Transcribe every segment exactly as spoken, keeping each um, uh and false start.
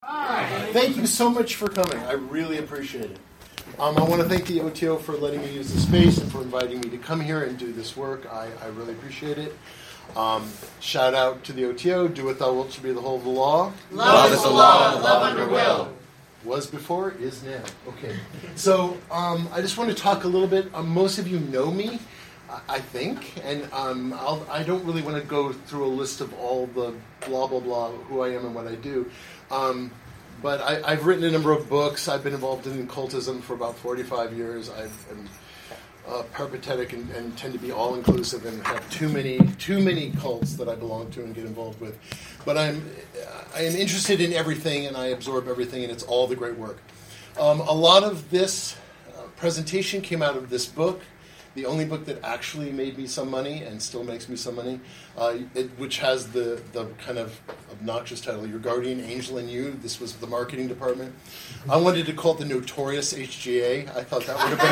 Hi. Thank you so much for coming. I really appreciate it. Um, I want to thank the O T O for letting me use the space and for inviting me to come here and do this work. I, I really appreciate it. Um, shout out to the O T O. Do what thou wilt shall be the whole of the law. Love is the law, love under will. Was before, is now. Okay. So um, I just want to talk a little bit. Um, most of you know me, I think, and um, I'll, I don't really want to go through a list of all the blah, blah, blah, who I am and what I do. Um, but I, I've written a number of books. I've been involved in occultism for about forty-five years. I've, I'm uh, peripatetic and, and tend to be all-inclusive and have too many too many cults that I belong to and get involved with. But I'm I am interested in everything, and I absorb everything, and it's all the great work. Um, a lot of this uh, presentation came out of this book, the only book that actually made me some money and still makes me some money, uh, it, which has the, the kind of obnoxious title, Your Guardian Angel and You. This was the marketing department. I wanted to call it the Notorious H G A. I thought that would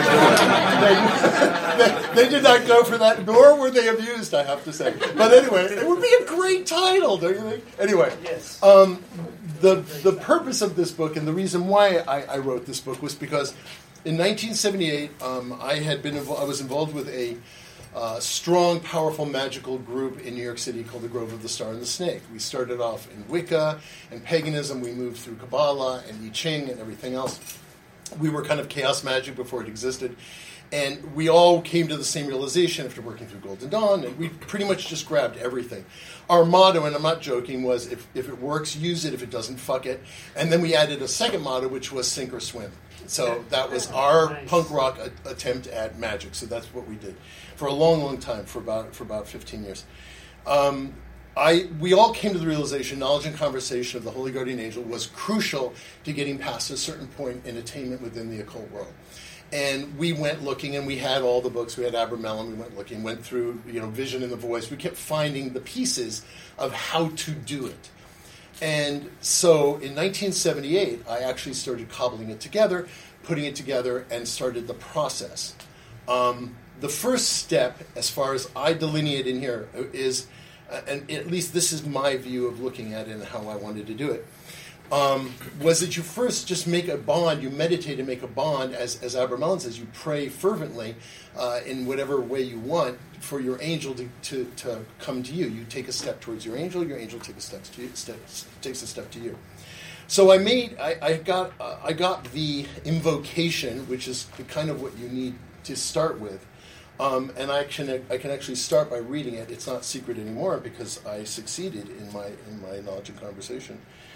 have been good. they, they, they did not go for that, nor were they abused, I have to say. But anyway, it would be a great title, don't you think? Anyway, yes. um, the, the purpose of this book and the reason why I, I wrote this book was because in nineteen seventy-eight, um, I had been invo- I was involved with a uh, strong, powerful, magical group in New York City called the Grove of the Star and the Snake. We started off in Wicca and paganism. We moved through Kabbalah and I Ching and everything else. We were kind of chaos magic before it existed. And we all came to the same realization after working through Golden Dawn, and we pretty much just grabbed everything. Our motto, and I'm not joking, was if, if it works, use it. If it doesn't, fuck it. And then we added a second motto, which was sink or swim. So that was our nice. punk rock a- attempt at magic. So that's what we did for a long, long time, for about for about fifteen years. Um, I we all came to the realization knowledge and conversation of the Holy Guardian Angel was crucial to getting past a certain point in attainment within the occult world. And we went looking, and we had all the books. We had Abramelin. We went looking, went through, you know, Vision and the Voice. We kept finding the pieces of how to do it. And so in nineteen seventy-eight, I actually started cobbling it together, putting it together, and started the process. Um, the first step, as far as I delineate in here, is, uh, and at least this is my view of looking at it and how I wanted to do it, um, was that you first just make a bond, you meditate and make a bond, as, as Abramelin says, you pray fervently uh, in whatever way you want for your angel to, to, to come to you. You take a step towards your angel, your angel take a step to you, step, takes a step to you. So I made, I, I got, uh, I got the invocation, which is kind of what you need to start with, um, and I can, I can actually start by reading it. It's not secret anymore because I succeeded in my, in my knowledge and conversation.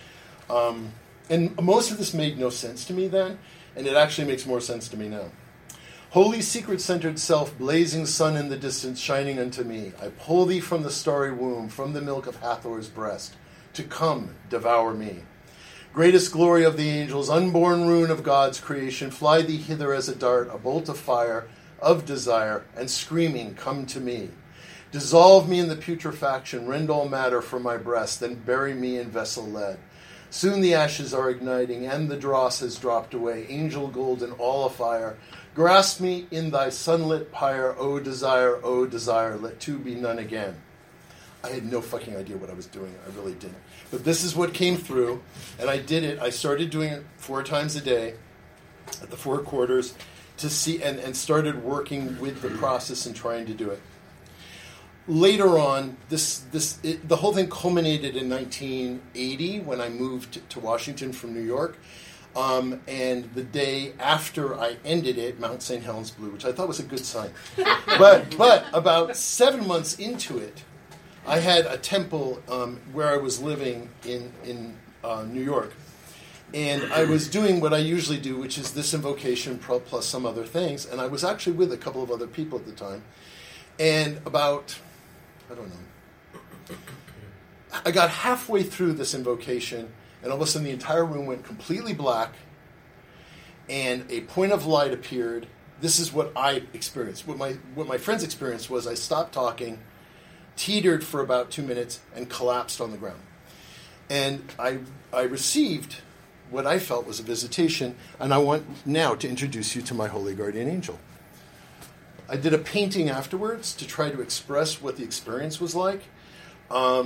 Um, and most of this made no sense to me then, and it actually makes more sense to me now. Holy secret-centered self, blazing sun in the distance, shining unto me, I pull thee from the starry womb, from the milk of Hathor's breast, to come, devour me. Greatest glory of the angels, unborn rune of God's creation, fly thee hither as a dart, a bolt of fire, of desire, and screaming, come to me. Dissolve me in the putrefaction, rend all matter from my breast, then bury me in vessel lead. Soon the ashes are igniting, and the dross has dropped away, angel golden, all afire. Grasp me in thy sunlit pyre, O desire, O desire, let two be none again. I had no fucking idea what I was doing. I really didn't. But this is what came through, and I did it. I started doing it four times a day at the four quarters to see, and, and started working with the process and trying to do it. Later on, this this it, the whole thing culminated in nineteen eighty when I moved to Washington from New York. Um, and the day after I ended it, Mount Saint Helens blew, which I thought was a good sign. But but about seven months into it, I had a temple um, where I was living in in uh, New York, and I was doing what I usually do, which is this invocation plus some other things. And I was actually with a couple of other people at the time, and about I don't know. I got halfway through this invocation, and all of a sudden the entire room went completely black, and a point of light appeared. This is what I experienced. What my what my friends experienced was I stopped talking, teetered for about two minutes, and collapsed on the ground. And I I received what I felt was a visitation, and I want now to introduce you to my holy guardian angel. I did a painting afterwards to try to express what the experience was like. Um,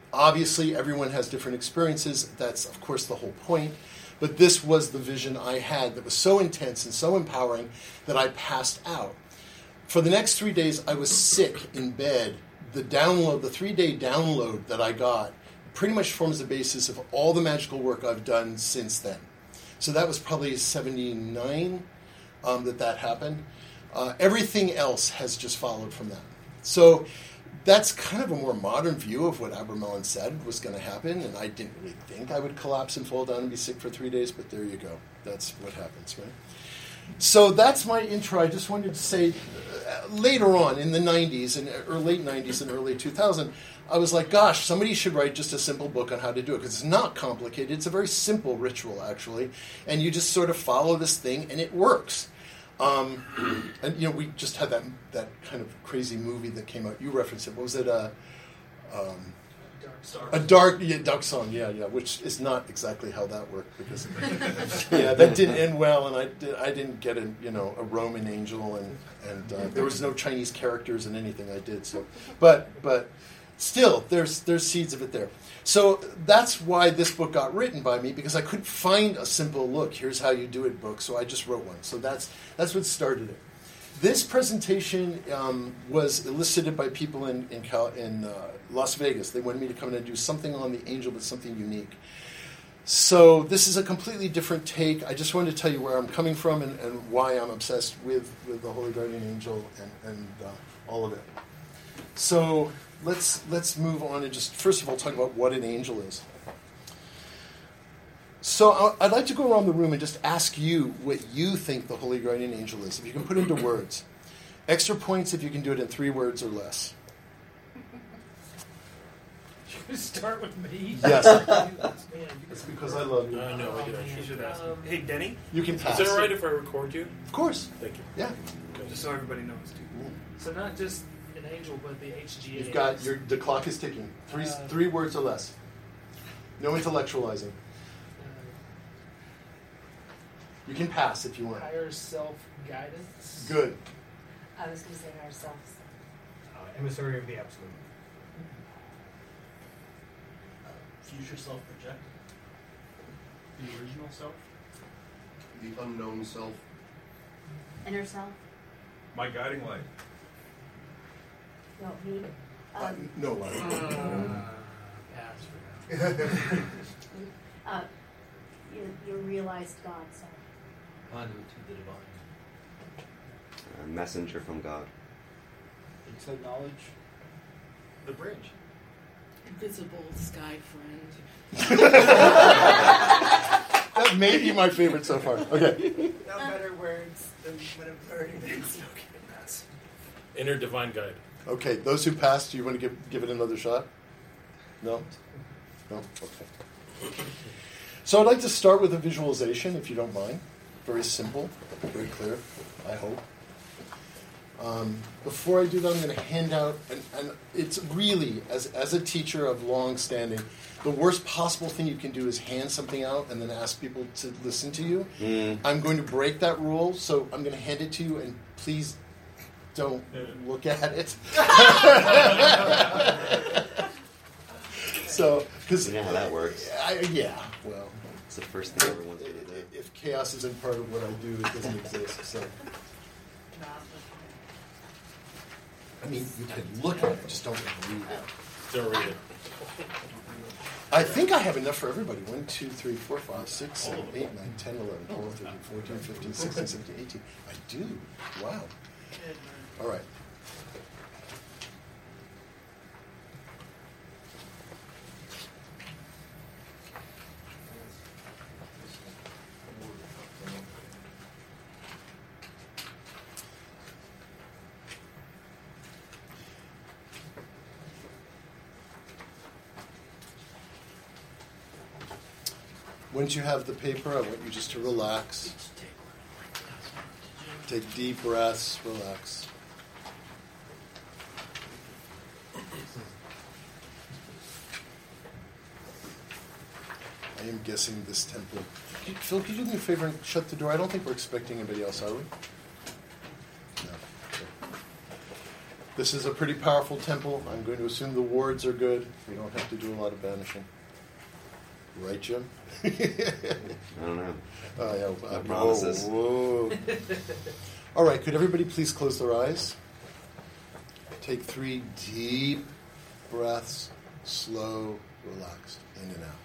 Obviously, everyone has different experiences. That's, of course, the whole point. But this was the vision I had that was so intense and so empowering that I passed out. For the next three days, I was sick in bed. The download, the three-day download that I got pretty much forms the basis of all the magical work I've done since then. So that was probably seventy-nine um, that that happened. Uh, everything else has just followed from that. So that's kind of a more modern view of what Abramelin said was going to happen, and I didn't really think I would collapse and fall down and be sick for three days, but there you go. That's what happens, right? So that's my intro. I just wanted to say uh, later on in the nineties, and or late nineties and early two thousand, I was like, gosh, somebody should write just a simple book on how to do it, because it's not complicated. It's a very simple ritual, actually, and you just sort of follow this thing, and it works. Um, and, you know, we just had that that kind of crazy movie that came out. You referenced it. What was it? Uh, um, a dark, yeah, Dark Song, yeah, yeah, which is not exactly how that worked, because, yeah, that didn't end well, and I, did, I didn't get a, you know, a Roman angel, and, and uh, there was no Chinese characters in anything I did, so, but, but still, there's, there's seeds of it there. So that's why this book got written by me, because I couldn't find a simple, look, here's how you do it book, so I just wrote one. So that's that's what started it. This presentation um, was elicited by people in in, Cal- in uh, Las Vegas. They wanted me to come in and do something on the angel, but something unique. So this is a completely different take. I just wanted to tell you where I'm coming from and, and why I'm obsessed with, with the Holy Guardian Angel and, and uh, all of it. So let's let's move on and just first of all talk about what an angel is. So I'd like to go around the room and just ask you what you think the Holy Guardian Angel is. If you can put it into words. Extra points if you can do it in three words or less. You start with me? Yes. Man, It's because I love you. I know, I did. I should ask you. Um, Hey, Denny, You can pass. is it all right if I record you? Of course. Thank you. Yeah. just so everybody knows, too. So not just an angel, but the H G A. You've got your the clock is ticking. Three Uh, three words or less. No intellectualizing. You can pass if you want. Higher self-guidance. Good. I was going to say ourselves. Uh, emissary of the absolute. Future self project. The original self. The unknown self. Inner self? My guiding light. No, me. Uh, Um, no lie. Uh, pass for now. uh, your, your realized God self. Conduit to the divine. A messenger from God. Inside knowledge. The bridge. Invisible sky friend. That may be my favorite so far. Okay. No better words than what have already been spoken. Pass. Inner divine guide. Okay. Those who passed, do you want to give give it another shot? No? No? Okay. So I'd like to start with a visualization, if you don't mind. Very simple, very clear, I hope. Um, before I do that, I'm going to hand out, and, and it's really, as, as a teacher of long standing, the worst possible thing you can do is hand something out and then ask people to listen to you. Mm. I'm going to break that rule, so I'm going to hand it to you, and please don't look at it. So, because You know how that works. I, yeah, well, It's the first thing everyone's going to do. if chaos isn't part of what I do, it doesn't exist. So, I mean, you can look at it, just don't read it. Don't read it. I think I have enough for everybody. one, two, three, four, five, six, seven, eight, nine, ten, eleven, twelve, thirteen, fourteen, fifteen, sixteen, seventeen, eighteen. I do. Wow. All right. Once you have the paper, I want you just to relax. Take deep breaths, relax. I am guessing this temple. Could- Phil, could you do me a favor and shut the door? I don't think we're expecting anybody else, are we? No. Okay. This is a pretty powerful temple. I'm going to assume the wards are good. We don't have to do a lot of banishing. Right, Jim? I don't know. Uh, yeah, No uh, promises. Whoa, whoa. All right, could everybody please close their eyes? Take three deep breaths, slow, relaxed, in and out.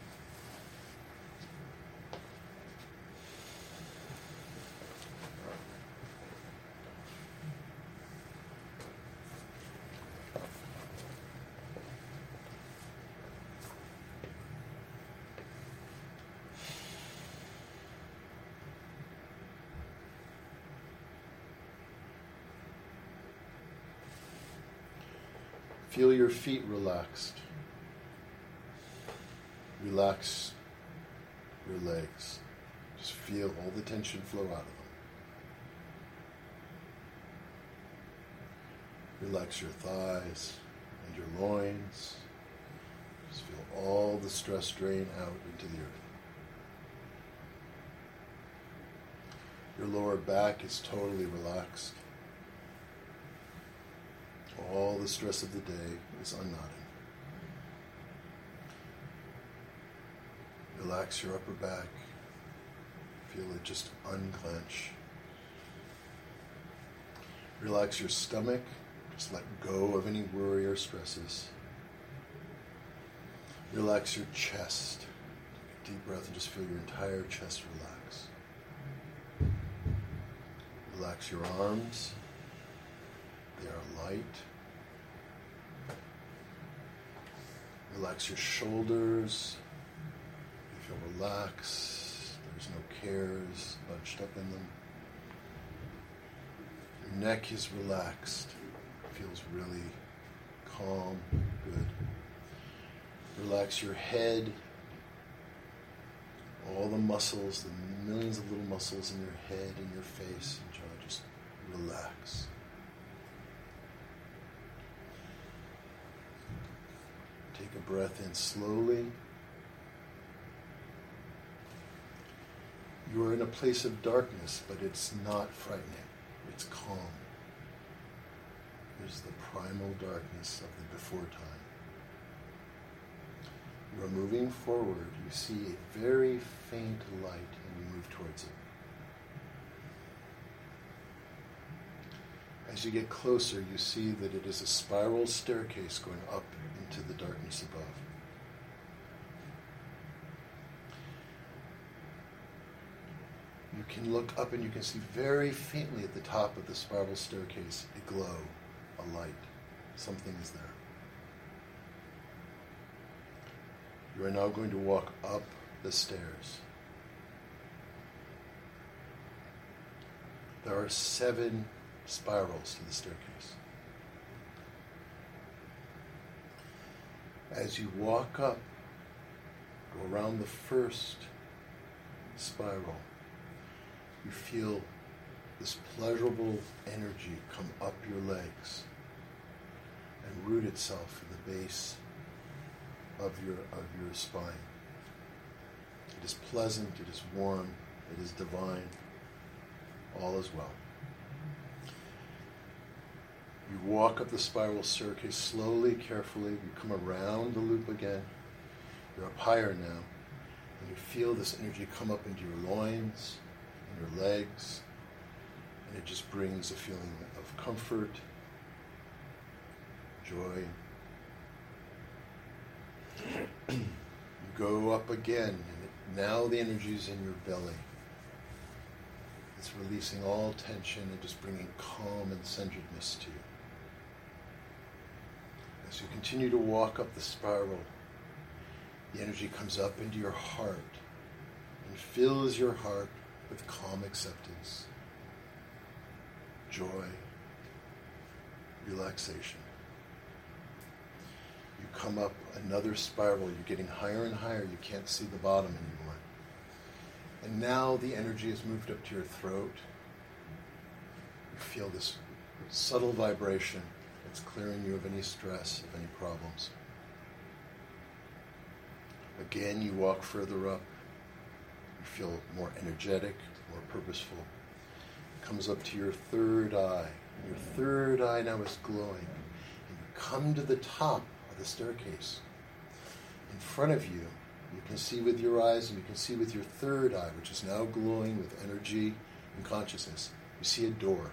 Feel your feet relaxed. Relax your legs. Just feel all the tension flow out of them. Relax your thighs and your loins. Just feel all the stress drain out into the earth. Your lower back is totally relaxed. All the stress of the day is unknotted. Relax your upper back. Feel it just unclench. Relax your stomach. Just let go of any worry or stresses. Relax your chest. Take a deep breath and just feel your entire chest relax. Relax your arms. They are light. Relax your shoulders. You feel relaxed. There's no cares bunched up in them. Your neck is relaxed. It feels really calm, good. Relax your head. All the muscles, the millions of little muscles in your head and your face and jaw, just relax. Take a breath in slowly. You are in a place of darkness, but it's not frightening. It's calm. It is the primal darkness of the before time. You are moving forward. You see a very faint light, and you move towards it. As you get closer, you see that it is a spiral staircase going up into the darkness above. You can look up and you can see very faintly at the top of the spiral staircase a glow, a light. Something is there. You are now going to walk up the stairs. There are seven spirals to the staircase. As you walk up, go around the first spiral, you feel this pleasurable energy come up your legs and root itself in the base of your of your spine. It is pleasant, it is warm, it is divine, all is well. You walk up the spiral staircase slowly, carefully. You come around the loop again. You're up higher now. And you feel this energy come up into your loins and your legs. And it just brings a feeling of comfort, joy. You go up again, and it, now the energy is in your belly. It's releasing all tension and just bringing calm and centeredness to you. As you continue to walk up the spiral, the energy comes up into your heart and fills your heart with calm acceptance, joy, relaxation. You come up another spiral, you're getting higher and higher, you can't see the bottom anymore. And now the energy has moved up to your throat. You feel this subtle vibration. It's clearing you of any stress, of any problems. Again, you walk further up. You feel more energetic, more purposeful. It comes up to your third eye. Your third eye now is glowing. And you come to the top of the staircase. In front of you, you can see with your eyes, and you can see with your third eye, which is now glowing with energy and consciousness. You see a door.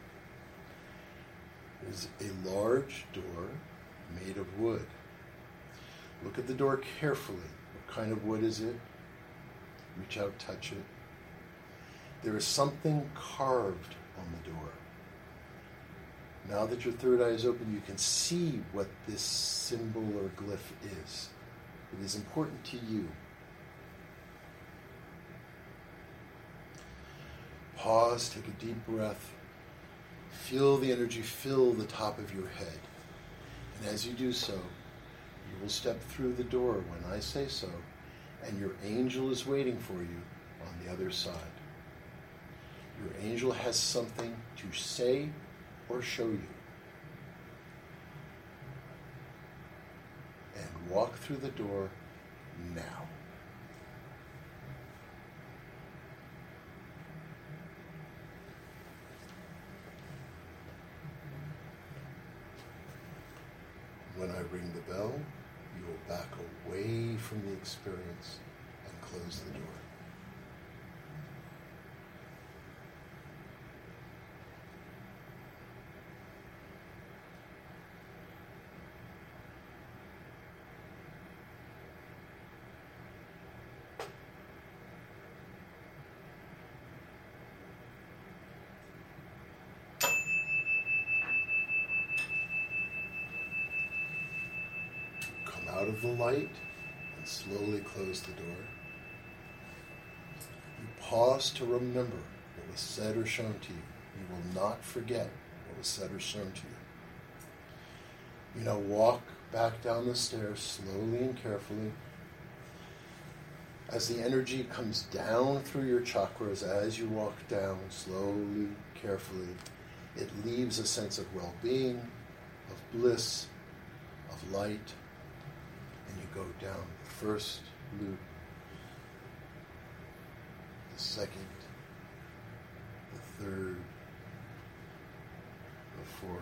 It is a large door made of wood. Look at the door carefully. What kind of wood is it? Reach out, touch it. There is something carved on the door. Now that your third eye is open, you can see what this symbol or glyph is. It is important to you. Pause, take a deep breath. Feel the energy fill the top of your head. And as you do so, you will step through the door when I say so, and your angel is waiting for you on the other side. Your angel has something to say or show you. And walk through the door now. When I ring the bell, you will back away from the experience and close the door. Out of the light and slowly close the door. You pause to remember what was said or shown to you. You will not forget what was said or shown to you. You now walk back down the stairs slowly and carefully. As the energy comes down through your chakras, as you walk down slowly, carefully, it leaves a sense of well-being, of bliss, of light. And you go down the first loop, the second, the third, the fourth,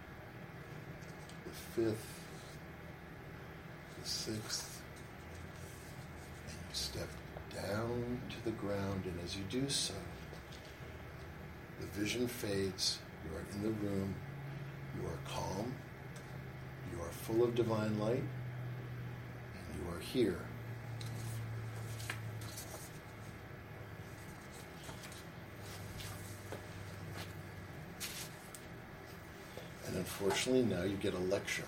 the fifth, the sixth, and you step down to the ground, and as you do so, the vision fades, you are in the room, you are calm, you are full of divine light, you are here. And unfortunately, now you get a lecture.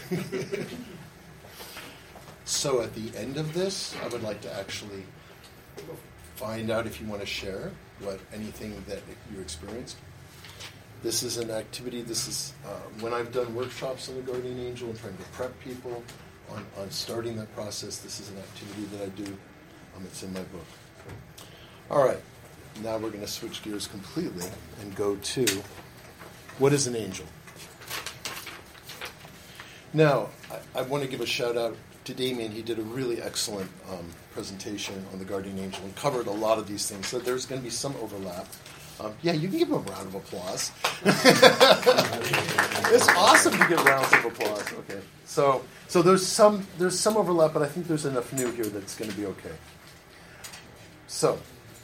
So at the end of this, I would like to actually find out if you want to share what anything that you experienced. This is an activity, this is uh, when I've done workshops on the Guardian Angel and trying to prep people On, on starting that process, this is an activity that I do. Um, it's in my book. All right. Now we're going to switch gears completely and go to what is an angel? Now, I, I want to give a shout out to Damien. He did a really excellent um, presentation on the Guardian Angel and covered a lot of these things. So there's going to be some overlap. Um, yeah, you can give him a round of applause. It's awesome to get rounds of applause. Okay, so so there's some there's some overlap, but I think there's enough new here that it's going to be okay. So,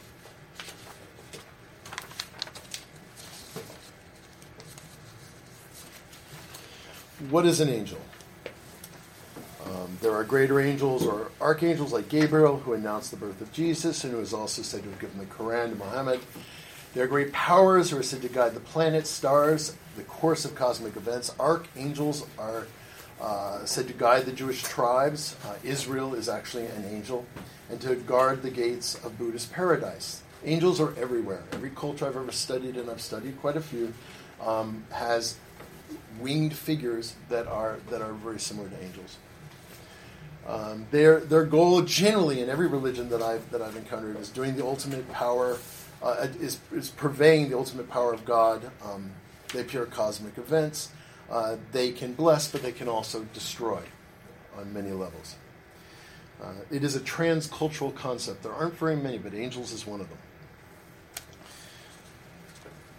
what is an angel? Um, there are greater angels or archangels like Gabriel, who announced the birth of Jesus and who is also said to have given the Quran to Muhammad. There are great powers who are said to guide the planets, stars, the course of cosmic events. Archangels are uh, said to guide the Jewish tribes. Uh, Israel is actually an angel. And to guard the gates of Buddhist paradise. Angels are everywhere. Every culture I've ever studied, and I've studied quite a few, um, has winged figures that are that are very similar to angels. Um, their their goal generally in every religion that I've that I've encountered is doing the ultimate power. Uh, is, is purveying the ultimate power of God. Um, they appear at cosmic events. Uh, they can bless, but they can also destroy on many levels. Uh, it is a transcultural concept. There aren't very many, but angels is one of them.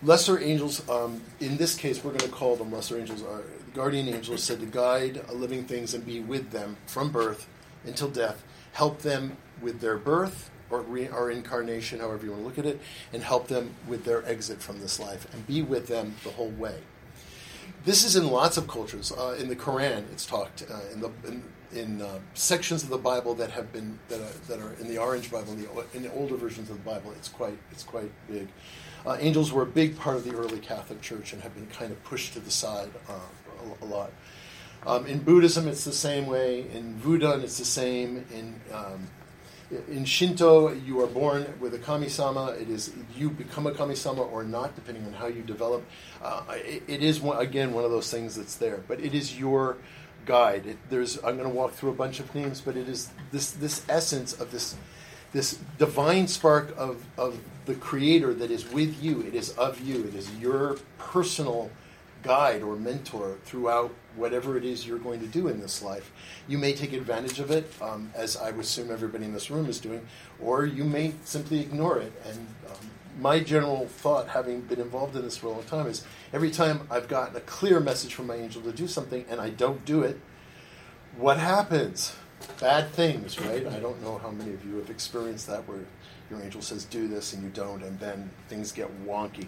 lesser angels, um, in this case, we're going to call them lesser angels. Are guardian angels said to guide living things and be with them from birth until death, help them with their birth or, re- or incarnation, however you want to look at it, and help them with their exit from this life and be with them the whole way. This is in lots of cultures. Uh, in the Quran, it's talked uh, in the in, in uh, sections of the Bible that have been that are, that are in the Orange Bible, in the, in the older versions of the Bible. It's quite it's quite big. Uh, angels were a big part of the early Catholic Church and have been kind of pushed to the side uh, a, a lot. Um, in Buddhism, it's the same way. In Wudon, it's the same. In um, in Shinto, you are born with a kami-sama. It is you become a kami-sama or not, depending on how you develop. Uh, it, it is one, again one of those things that's there, but it is your guide. It, there's I'm going to walk through a bunch of names, but it is this this essence of this this divine spark of of the Creator that is with you. It is of you. It is your personal guide or mentor throughout whatever it is you're going to do in this life. You may take advantage of it, um, as I would assume everybody in this room is doing, or you may simply ignore it. And um, my general thought, having been involved in this for a long time, is every time I've gotten a clear message from my angel to do something and I don't do it, what happens? Bad things, right? I don't know how many of you have experienced that where your angel says do this and you don't, and then things get wonky.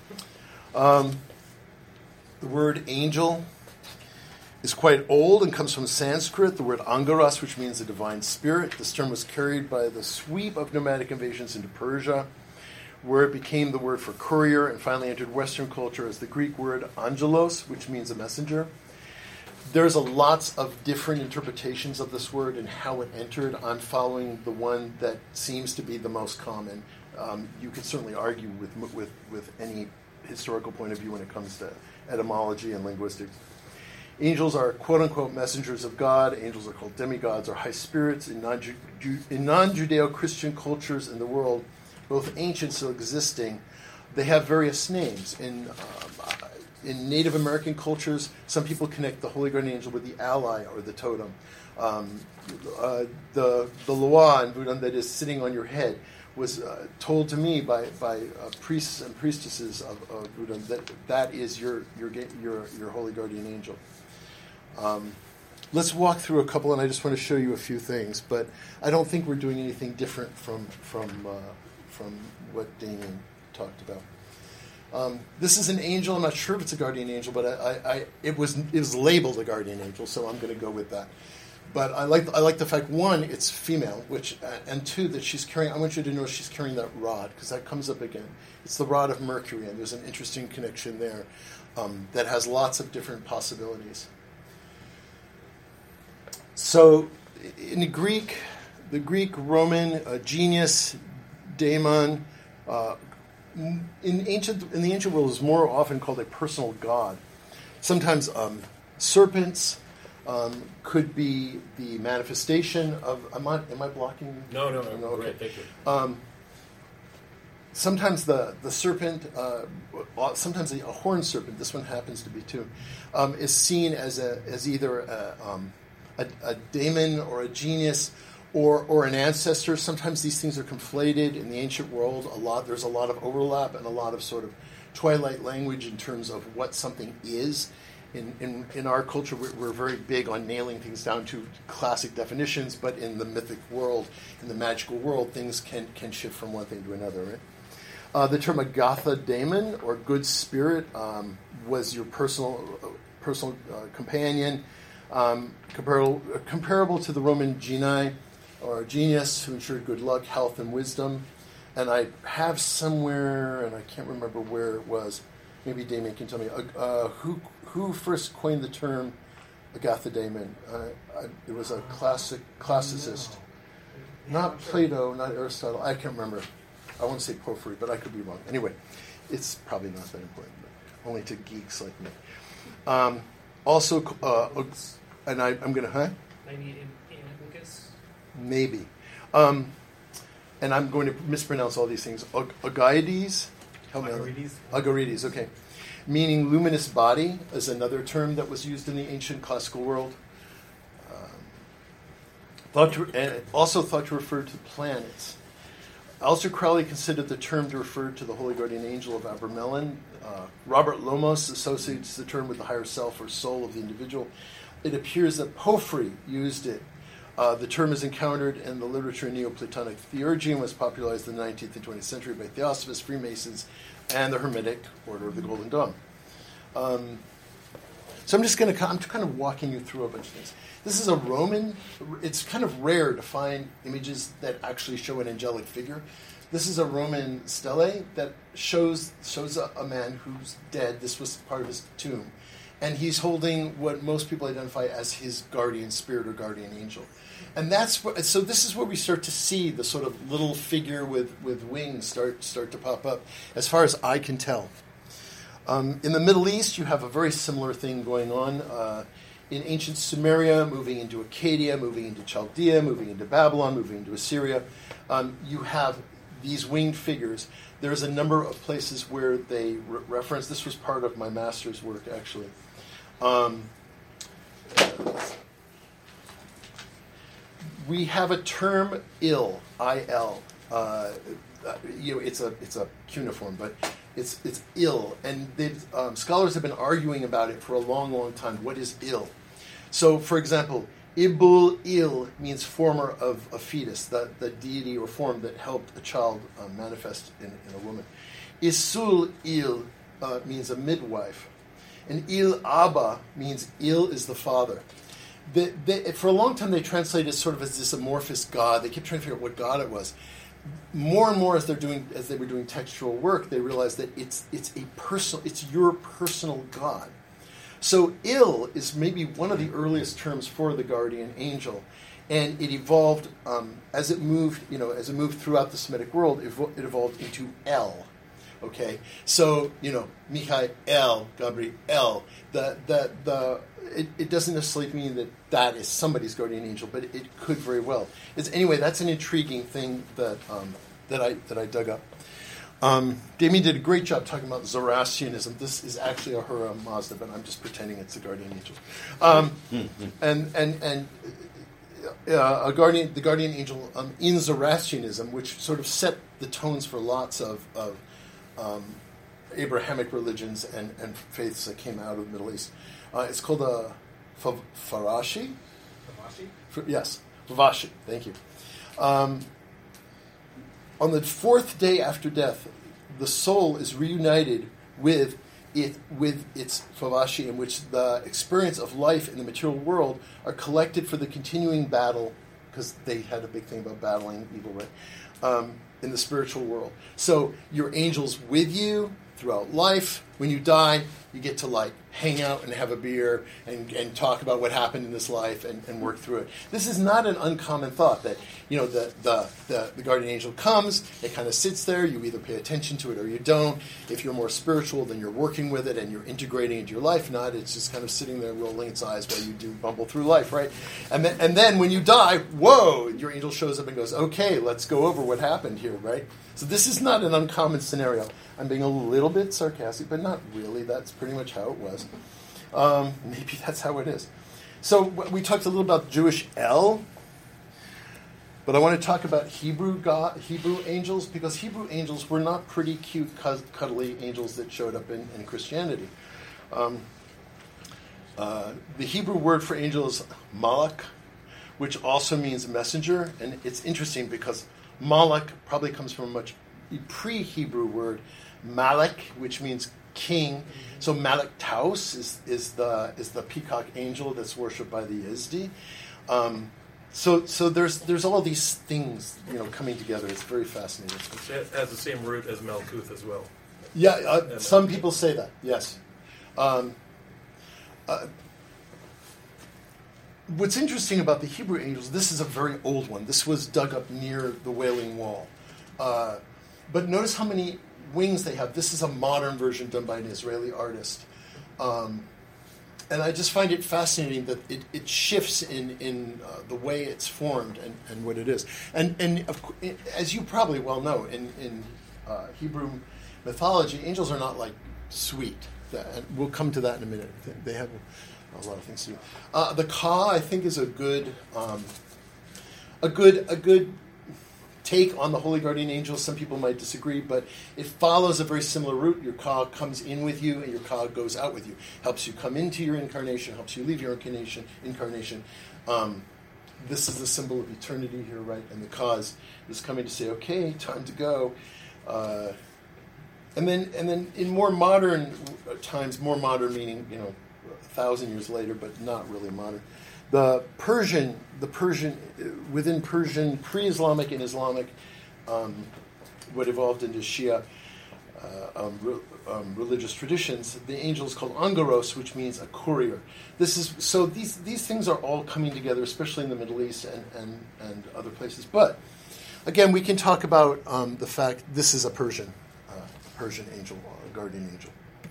Um, the word angel is quite old and comes from Sanskrit, the word Angaras, which means a divine spirit. This term was carried by the sweep of nomadic invasions into Persia, where it became the word for courier and finally entered Western culture as the Greek word angelos, which means a messenger. There's a lots of different interpretations of this word and how it entered. I'm following the one that seems to be the most common. Um, you could certainly argue with, with, with any historical point of view when it comes to etymology and linguistics. Angels are quote-unquote messengers of God. Angels are called demigods or high spirits. In, non-Ju- in non-Judeo-Christian cultures in the world, both ancient and still existing, they have various names. In, um, in Native American cultures, some people connect the Holy Guardian Angel with the ally or the totem. Um, uh, the the loa in Wudon that is sitting on your head was uh, told to me by by uh, priests and priestesses of, of Wudon that that is your your your your Holy Guardian Angel. Um, let's walk through a couple, and I just want to show you a few things. But I don't think we're doing anything different from from uh, from what Damien talked about. Um, this is an angel. I'm not sure if it's a guardian angel, but I, I, I it was it was labeled a guardian angel, so I'm going to go with that. But I like I like the fact, one, it's female, which and two, that she's carrying. I want you to know she's carrying that rod, because that comes up again. It's the rod of Mercury, and there's an interesting connection there um, that has lots of different possibilities. So, in the Greek, the Greek, Roman, uh, genius, daemon, uh, in ancient in the ancient world is more often called a personal god. Sometimes um, serpents um, could be the manifestation of. Am I, am I blocking? No, no, no. no okay. Great, thank you. Um, sometimes the the serpent, uh, sometimes a, a horned serpent. This one happens to be too, um, is seen as a as either a, um, a, a daemon or a genius. Or, or an ancestor. Sometimes these things are conflated in the ancient world. A lot there's a lot of overlap and a lot of sort of twilight language in terms of what something is. In in, in our culture, we're, we're very big on nailing things down to classic definitions. But in the mythic world, in the magical world, things can can shift from one thing to another. Right? Uh, the term Agatha daemon or good spirit um, was your personal uh, personal uh, companion, um, comparable uh, comparable to the Roman genii, or a genius who ensured good luck, health, and wisdom. And I have somewhere, and I can't remember where it was, maybe Damien can tell me, uh, who who first coined the term Agatha daemon? Uh, I, it was a classic classicist. Not Plato, not Aristotle, I can't remember. I want to say Porphyry, but I could be wrong. Anyway, it's probably not that important, but only to geeks like me. Um, also, uh, and I, I'm going to, huh? Maybe in Amicus? Maybe. Um, and I'm going to mispronounce all these things. Ag- Agaides? Agorides. Agorides, okay. Meaning luminous body is another term that was used in the ancient classical world. Um, thought to, and also thought to refer to planets. Aleister Crowley considered the term to refer to the holy guardian angel of Abramelin. Uh, Robert Lomos associates the term with the higher self or soul of the individual. It appears that Porphyry used it. Uh, the term is encountered in the literature of Neoplatonic theurgy and was popularized in the nineteenth and twentieth century by Theosophists, Freemasons, and the Hermetic Order of the Golden Dawn. Um, so I'm just going to, I'm kind of walking you through a bunch of things. This is a Roman, it's kind of rare to find images that actually show an angelic figure. This is a Roman stele that shows shows a, a man who's dead. This was part of his tomb. And he's holding what most people identify as his guardian spirit or guardian angel. And that's what, so this is where we start to see the sort of little figure with, with wings start start to pop up, as far as I can tell. Um, in the Middle East, you have a very similar thing going on. Uh, in ancient Sumeria, moving into Acadia, moving into Chaldea, moving into Babylon, moving into Assyria, um, you have these winged figures. There's a number of places where they re- reference, this was part of my master's work, actually. Um, we have a term il, I L. Uh, you know, it's a it's a cuneiform, but it's it's il, and um, scholars have been arguing about it for a long, long time. What is il? So, for example, Ibul il means former of a fetus, the, the deity or form that helped a child uh, manifest in, in a woman. Isul il uh, means a midwife. And Il Abba means Il is the father. The, they, for a long time, they translated sort of as this amorphous God. They kept trying to figure out what God it was. More and more, as they're doing, as they were doing textual work, they realized that it's it's a personal, it's your personal God. So Il is maybe one of the earliest terms for the guardian angel, and it evolved um, as it moved. You know, as it moved throughout the Semitic world, it, evo- it evolved into El. Okay, so you know, Michael, Gabriel. The the the. It, it doesn't necessarily mean that that is somebody's guardian angel, but it, it could very well. It's, anyway, that's an intriguing thing that um, that I that I dug up. Um, Damien did a great job talking about Zoroastrianism. This is actually Ahura Mazda, but I'm just pretending it's the guardian angel. Um, and and and uh, a guardian, the guardian angel um, in Zoroastrianism, which sort of set the tones for lots of. of Um, Abrahamic religions and, and faiths that came out of the Middle East. Uh, it's called a F- Farashi. Favashi? F- yes, Favashi. Thank you. Um, on the fourth day after death, the soul is reunited with it with its Favashi, in which the experience of life in the material world are collected for the continuing battle, because they had a big thing about battling evil, right? Um, in the spiritual world. So your angel's with you throughout life. When you die, you get to like hang out and have a beer and, and talk about what happened in this life and, and work through it. This is not an uncommon thought that, you know, the, the, the, the guardian angel comes, it kind of sits there, you either pay attention to it or you don't. If you're more spiritual, then you're working with it and you're integrating it into your life. Not, it's just kind of sitting there rolling its eyes while you do bumble through life, right? And then, and then when you die, whoa, your angel shows up and goes, okay, let's go over what happened here, right? So this is not an uncommon scenario. I'm being a little bit sarcastic, but not really. That's pretty much how it was. Um, maybe that's how it is. So we talked a little about Jewish El, but I want to talk about Hebrew God, Hebrew angels, because Hebrew angels were not pretty cute, cuddly angels that showed up in, in Christianity. Um, uh, the Hebrew word for angel is malach, which also means messenger, and it's interesting because malach probably comes from a much pre-Hebrew word, malach, which means king. So Malak Taus is, is the is the peacock angel that's worshipped by the Yazdi. Um, so so there's there's all these things, you know, coming together. It's very fascinating. It has the same root as Malkuth as well. Yeah, uh, some people say that. Yes. Um, uh, what's interesting about the Hebrew angels? This is a very old one. This was dug up near the Wailing Wall. Uh, but notice how many wings they have. This is a modern version done by an Israeli artist. Um, and I just find it fascinating that it, it shifts in, in uh, the way it's formed and, and what it is. And, and of, as you probably well know, in, in uh, Hebrew mythology, angels are not like sweet. And we'll come to that in a minute. They have a lot of things to do. Uh, the Ka, I think, is a good, um, a good, a good take on the Holy Guardian Angels. Some people might disagree, but it follows a very similar route. Your Ka comes in with you, and your Ka goes out with you. Helps you come into your incarnation, helps you leave your incarnation. Incarnation. Um, this is the symbol of eternity here, right? And the Ka is, is coming to say, okay, time to go. Uh, and then, and then in more modern times, more modern meaning, you know, a thousand years later, but not really modern. The Persian, the Persian, within Persian, pre-Islamic and Islamic, um, what evolved into Shia uh, um, re, um, religious traditions, the angel is called Angaros, which means a courier. This is so. These these things are all coming together, especially in the Middle East and and, and other places. But again, we can talk about um, the fact this is a Persian, uh, Persian angel, a guardian angel.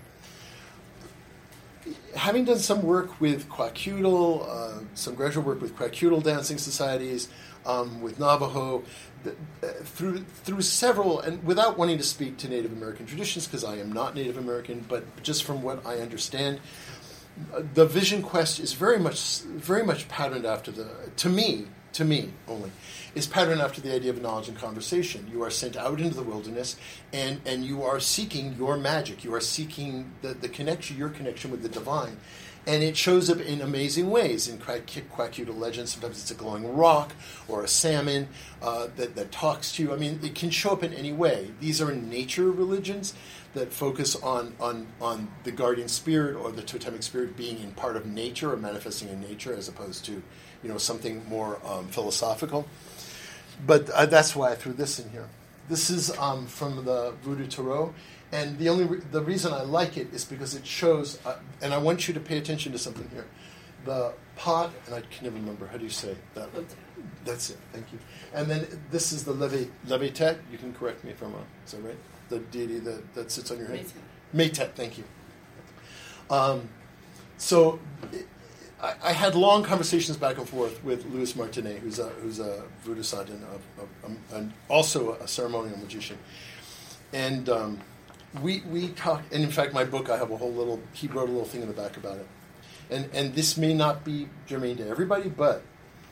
Having done some work with Kwakiutl, uh, some graduate work with Kwakiutl dancing societies, um, with Navajo, th- uh, through through several, and without wanting to speak to Native American traditions, because I am not Native American, but just from what I understand, uh, the Vision Quest is very much very much patterned after the, to me, to me only, is patterned after the idea of knowledge and conversation. You are sent out into the wilderness, and, and you are seeking your magic. You are seeking the, the connection, your connection with the divine. And it shows up in amazing ways. In Kwakiutl legends, sometimes it's a glowing rock or a salmon uh, that, that talks to you. I mean, it can show up in any way. These are nature religions that focus on, on, on the guardian spirit or the totemic spirit being in part of nature or manifesting in nature, as opposed to, you know, something more um, philosophical. But uh, that's why I threw this in here. This is um, from the Voodoo Tarot, and the only re- the reason I like it is because it shows, uh, and I want you to pay attention to something here. The pot, and I can never remember, how do you say that? That's it, thank you. And then this is the Leve, Levitet, you can correct me if I'm wrong, is that right? The deity that, that sits on your head? Maytet, thank you. Um, so... It, I had long conversations back and forth with Louis Martinet, who's a who's a voodoo sadhan, and also a ceremonial magician. And um, we we talked. And in fact, my book, I have a whole little. He wrote a little thing in the back about it. And and this may not be germane to everybody, but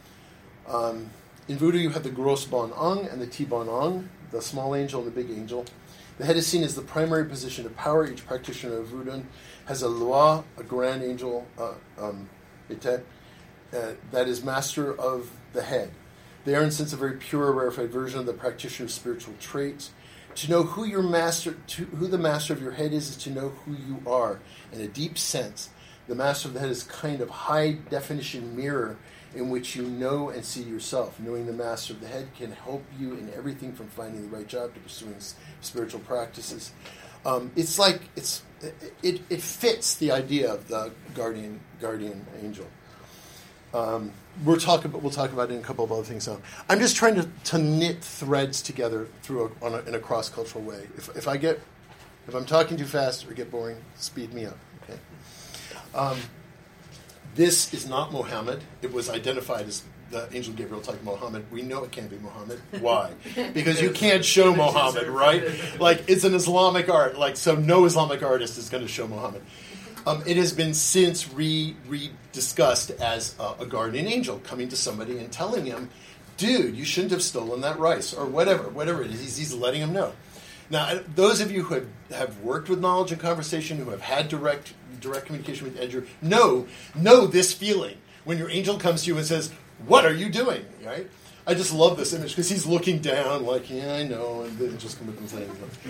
um, in voodoo you have the Gros Bon Ang and the Ti Bon Ang, the small angel and the big angel. The head is seen as the primary position of power. Each practitioner of voodoo has a Loa, a grand angel. Uh, um, Uh, that is master of the head. They are, in a sense, a very pure, rarefied version of the practitioner's spiritual traits. To know who your master, to, who the master of your head is, is to know who you are. In a deep sense, the master of the head is a kind of high-definition mirror in which you know and see yourself. Knowing the master of the head can help you in everything from finding the right job to pursuing spiritual practices. Um, it's like it's it, it fits the idea of the guardian guardian angel. Um, we're talking, we'll talk about it in a couple of other things now. I'm just trying to, to knit threads together through a, on a, in a cross cultural way. If if I get if I'm talking too fast or get boring, speed me up. Okay. Um, this is not Muhammad. It was identified as the angel Gabriel talking about Muhammad. We know it can't be Muhammad. Why? Because you can't show Muhammad, right? Like, it's an Islamic art. Like, so no Islamic artist is going to show Muhammad. Um, it has been since re re-discussed as uh, a guardian angel coming to somebody and telling him, dude, you shouldn't have stolen that rice, or whatever, whatever it is. He's, he's letting him know. Now, those of you who have, have worked with knowledge and conversation, who have had direct direct communication with Edgar, know, know this feeling when your angel comes to you and says, what are you doing, right? I just love this image because he's looking down like, yeah, I know, and then just come up and say,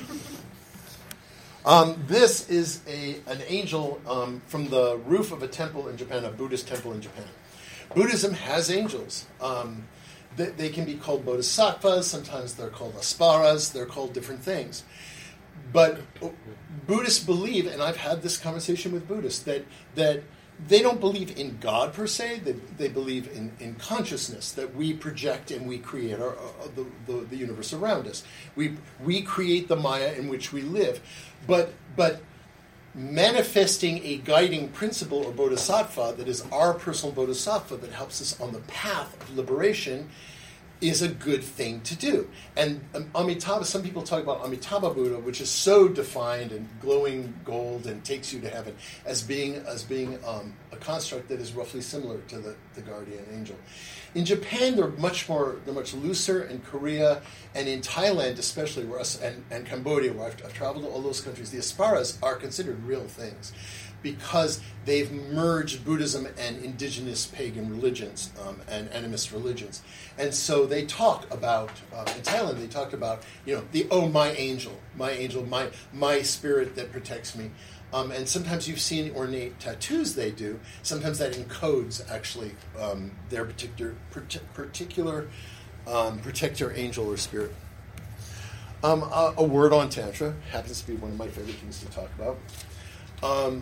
um, this is a an angel um, from the roof of a temple in Japan, a Buddhist temple in Japan. Buddhism has angels. Um, they, they can be called bodhisattvas. Sometimes they're called asparas. They're called different things. But Buddhists believe, and I've had this conversation with Buddhists, that that they don't believe in God per se. They, they believe in, in consciousness, that we project and we create our, uh, the, the, the universe around us. We we create the Maya in which we live. But but manifesting a guiding principle or bodhisattva that is our personal bodhisattva that helps us on the path of liberation is a good thing to do. And um, Amitabha, some people talk about Amitabha Buddha, which is so defined and glowing gold and takes you to heaven, as being as being um, a construct that is roughly similar to the, the guardian angel. In Japan, they're much more they're much looser. In Korea and in Thailand, especially, where us, and, and Cambodia, where I've, I've traveled to all those countries, the Asparas are considered real things, because they've merged Buddhism and indigenous pagan religions um, and animist religions. And so they talk about, uh, in Thailand, they talked about, you know, the, oh, my angel, my angel, my my spirit that protects me. Um, and sometimes you've seen ornate tattoos they do. Sometimes that encodes, actually, um, their particular, particular um, protector, angel, or spirit. Um, a, a word on Tantra happens to be one of my favorite things to talk about. Um,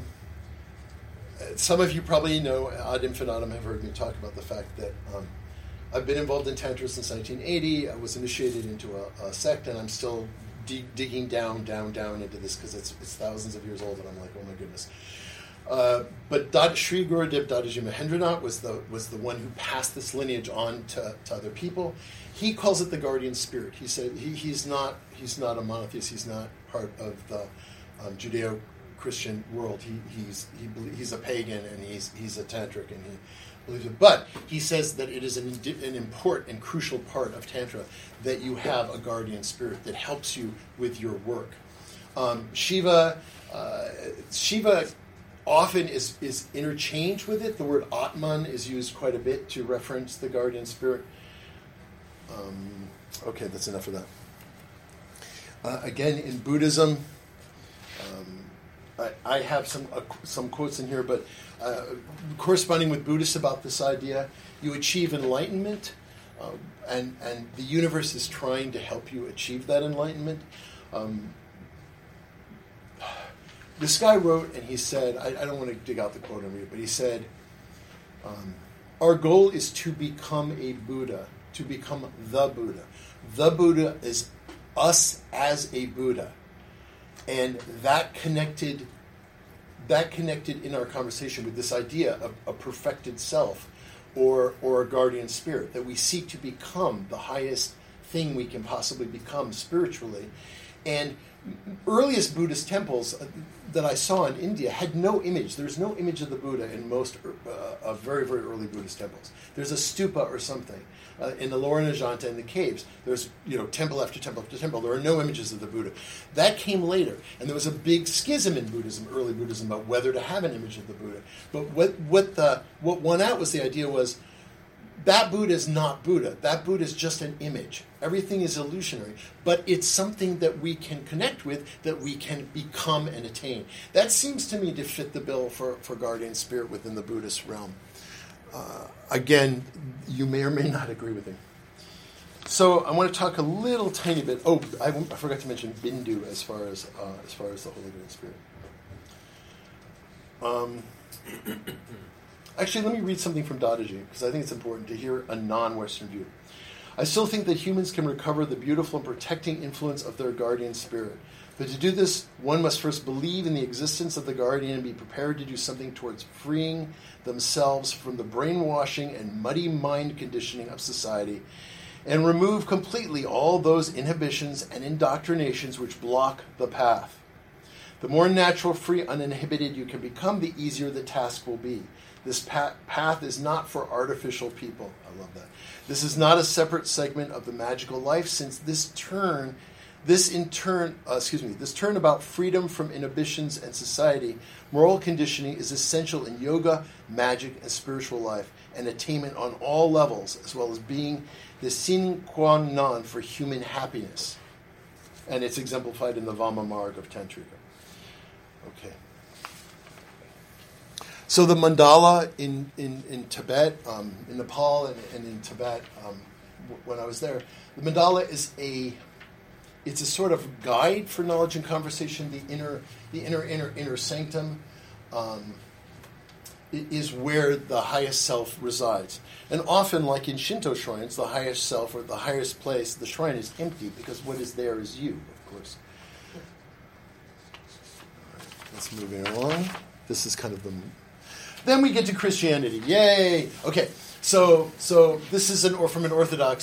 Some of you probably know, ad infinitum, have heard me talk about the fact that um, I've been involved in Tantra since nineteen eighty. I was initiated into a, a sect, and I'm still de- digging down, down, down into this because it's, it's thousands of years old, and I'm like, oh my goodness. Uh, but Dad, Sri Gurudev Dadaji Mahendranath was the was the one who passed this lineage on to, to other people. He calls it the guardian spirit. He said he, he's not he's not a monotheist. He's not part of the um, Judeo Christian world. He he's he he's a pagan, and he's he's a tantric, and he believes it. But he says that it is an, an important and crucial part of Tantra that you have a guardian spirit that helps you with your work. Um, Shiva uh, Shiva often is is interchanged with it. The word Atman is used quite a bit to reference the guardian spirit. Um, okay, that's enough of that. Uh, again, in Buddhism. Um, I have some uh, some quotes in here, but uh, corresponding with Buddhists about this idea, you achieve enlightenment, uh, and and the universe is trying to help you achieve that enlightenment. Um, this guy wrote, and he said, I, I don't want to dig out the quote and read it, but he said, um, our goal is to become a Buddha, to become the Buddha. The Buddha is us as a Buddha. And that connected, that connected in our conversation with this idea of a perfected self, or or a guardian spirit, that we seek to become the highest thing we can possibly become spiritually. And earliest Buddhist temples that I saw in India had no image. There's no image of the Buddha in most uh, of very, very early Buddhist temples. There's a stupa or something. Uh, in the Lower Najanta, in the caves, there's, you know, temple after temple after temple. There are no images of the Buddha. That came later, and there was a big schism in Buddhism, early Buddhism, about whether to have an image of the Buddha. But what what the what won out was the idea was that Buddha is not Buddha. That Buddha is just an image. Everything is illusionary, but it's something that we can connect with, that we can become and attain. That seems to me to fit the bill for, for guardian spirit within the Buddhist realm. Uh, again, you may or may not agree with him. So I want to talk a little tiny bit. Oh, I, I forgot to mention Bindu as far as uh, as far as the Holy Grail Spirit. Um, actually, let me read something from Dadaji, because I think it's important to hear a non-Western view. I still think that humans can recover the beautiful and protecting influence of their guardian spirit. But to do this, one must first believe in the existence of the guardian and be prepared to do something towards freeing themselves from the brainwashing and muddy mind conditioning of society, and remove completely all those inhibitions and indoctrinations which block the path. The more natural, free, uninhibited you can become, the easier the task will be. This path is not for artificial people. I love that. This is not a separate segment of the magical life, since this turn, this in turn, uh, excuse me, this turn about freedom from inhibitions and society, moral conditioning is essential in yoga, magic, and spiritual life, and attainment on all levels, as well as being the sine qua non for human happiness. And it's exemplified in the Vama Marg of Tantrika. Okay. So the mandala in, in, in Tibet, um, in Nepal, and, and in Tibet, um, w- when I was there, the mandala is a it's a sort of guide for knowledge and conversation. The inner the inner inner inner sanctum um, is where the highest self resides. And often, like in Shinto shrines, the highest self or the highest place, the shrine is empty because what is there is you, of course. All right, let's move it along. This is kind of the. Then we get to Christianity. Yay! Okay, so so this is an or from an Orthodox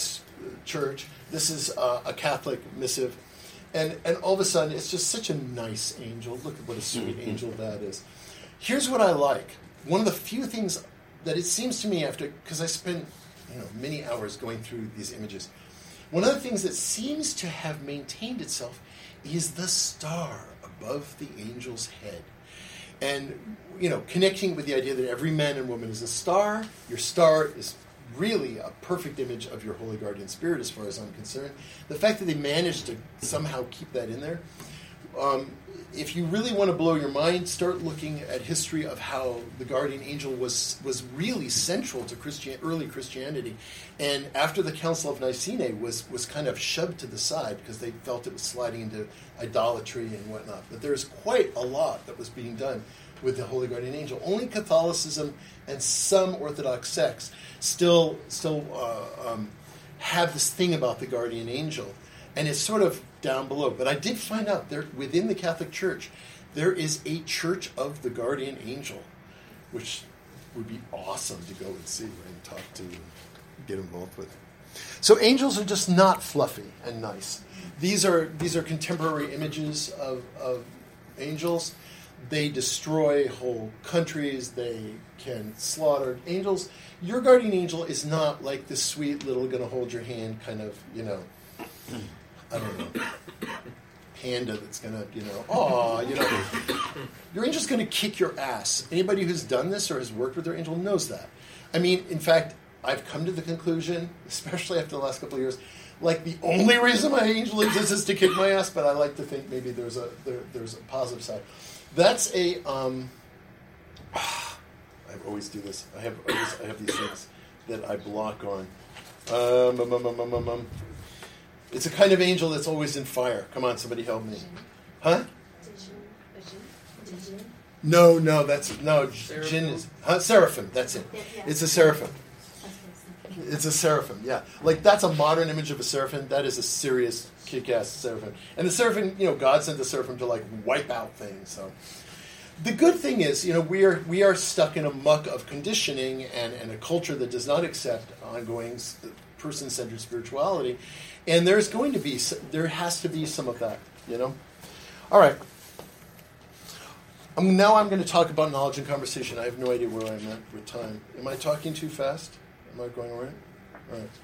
church. This is uh, a Catholic missive. And and all of a sudden, it's just such a nice angel. Look at what a sweet angel that is. Here's what I like. One of the few things that it seems to me after, because I spent you know many hours going through these images, one of the things that seems to have maintained itself is the star above the angel's head. And, you know, connecting with the idea that every man and woman is a star, your star is really a perfect image of your holy guardian spirit as far as I'm concerned. The fact that they managed to somehow keep that in there, um, if you really want to blow your mind, start looking at history of how the guardian angel was was really central to Christian, early Christianity. And after the Council of Nicene was, was kind of shoved to the side because they felt it was sliding into idolatry and whatnot. But there's quite a lot that was being done with the Holy Guardian Angel. Only Catholicism and some Orthodox sects still still uh, um, have this thing about the Guardian Angel. And it's sort of down below. But I did find out there within the Catholic Church, there is a Church of the Guardian Angel, which would be awesome to go and see and talk to and get involved with. So angels are just not fluffy and nice. These are these are contemporary images of, of angels. They destroy whole countries. They can slaughter angels. Your guardian angel is not like this sweet little gonna hold your hand kind of, you know, I don't know, panda that's gonna, you know, aw, you know. Your angel's gonna kick your ass. Anybody who's done this or has worked with their angel knows that. I mean, in fact, I've come to the conclusion, especially after the last couple of years, like the only reason my angel exists is to kick my ass, but I like to think maybe there's a there, there's a positive side. That's a um I always do this. I have always, I have these things that I block on. Um, um, um, um, um, um. It's a kind of angel that's always in fire. Come on, somebody help me. Huh? No, no, that's no. Jinn is huh? Seraphim. That's it. It's a seraphim. It's a seraphim. Yeah, like that's a modern image of a seraphim. That is a serious kick-ass seraphim. And the seraphim, you know, God sent the seraphim to like wipe out things. So the good thing is, you know, we are we are stuck in a muck of conditioning and, and a culture that does not accept ongoing person-centered spirituality. And there's going to be, there has to be some of that, you know? All right. Um, now I'm going to talk about knowledge and conversation. I have no idea where I'm at with time. Am I talking too fast? Am I going all right? All right.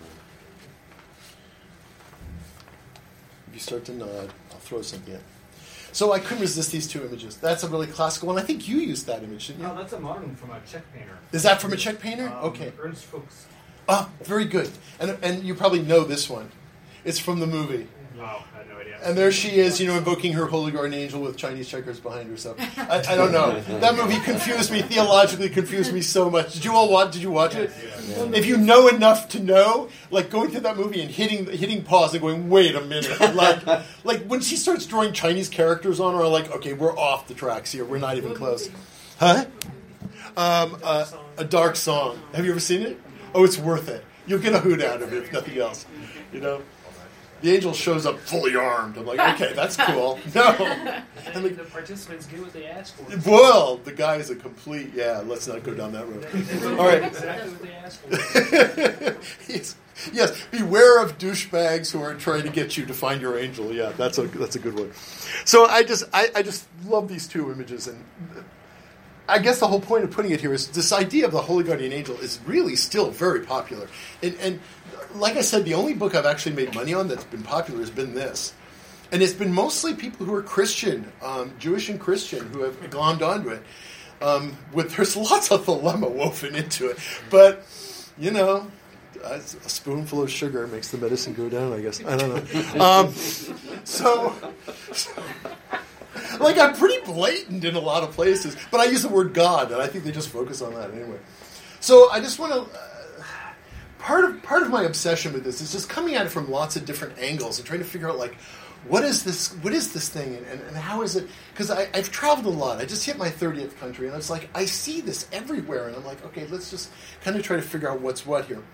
If you start to nod, I'll throw something in. So I couldn't resist these two images. That's a really classical one. I think you used that image, didn't you? No, that's a modern from a Czech painter. Is that from a Czech painter? Um, okay. Ernst Fuchs. Ah, very good. And and you probably know this one. It's from the movie. Wow, I had no idea. And there she is, you know, invoking her holy guardian angel with Chinese checkers behind her. So I, I don't know. That movie confused me, theologically confused me so much. Did you all watch? Did you watch it? Yeah. If you know enough to know, like going through that movie and hitting hitting pause and going, wait a minute, like like when she starts drawing Chinese characters on her, I'm like, okay, we're off the tracks here. We're not even close. Huh? Um, uh, a Dark Song. Have you ever seen it? Oh, it's worth it. You'll get a hoot out of it, if nothing else. You know. The angel shows up fully armed. I'm like, okay, that's cool. No. And like, the participants get what they ask for. Well, the guy is a complete, yeah, let's not go down that road. All right. Exactly what they ask for. yes. yes, beware of douchebags who are trying to get you to find your angel. Yeah, that's a that's a good one. So I just I, I just love these two images. And I guess the whole point of putting it here is this idea of the Holy Guardian Angel is really still very popular. And, and like I said, the only book I've actually made money on that's been popular has been this. And it's been mostly people who are Christian, um, Jewish and Christian, who have glommed onto it. Um, with There's lots of dilemma woven into it. But, you know, a spoonful of sugar makes the medicine go down, I guess. I don't know. Um, so, so, like, I'm pretty blatant in a lot of places. But I use the word God, and I think they just focus on that anyway. So I just want to... Uh, Part of part of my obsession with this is just coming at it from lots of different angles and trying to figure out, like, what is this what is this thing and, and, and how is it? Because I've traveled a lot. I just hit my thirtieth country, and it's like, I see this everywhere, and I'm like, okay, let's just kind of try to figure out what's what here.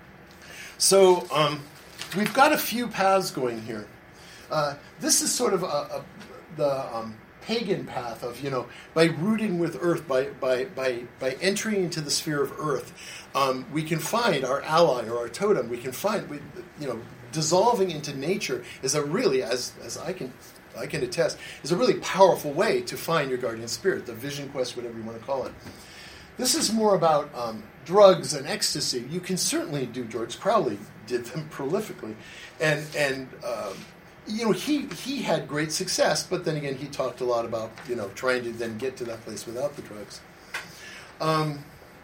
So um, we've got a few paths going here. Uh, this is sort of a, a, the... Um, pagan path of, you know, by rooting with earth, by by by by entering into the sphere of earth, um, we can find our ally or our totem. We can find we, you know, dissolving into nature is a really, as as I can I can attest, is a really powerful way to find your guardian spirit, the vision quest, whatever you want to call it. This is more about um, drugs and ecstasy. You can certainly do. George Crowley did them prolifically, and and um, you know he he had great success. But then again, he talked a lot about you know trying to then get to that place without the drugs. Um,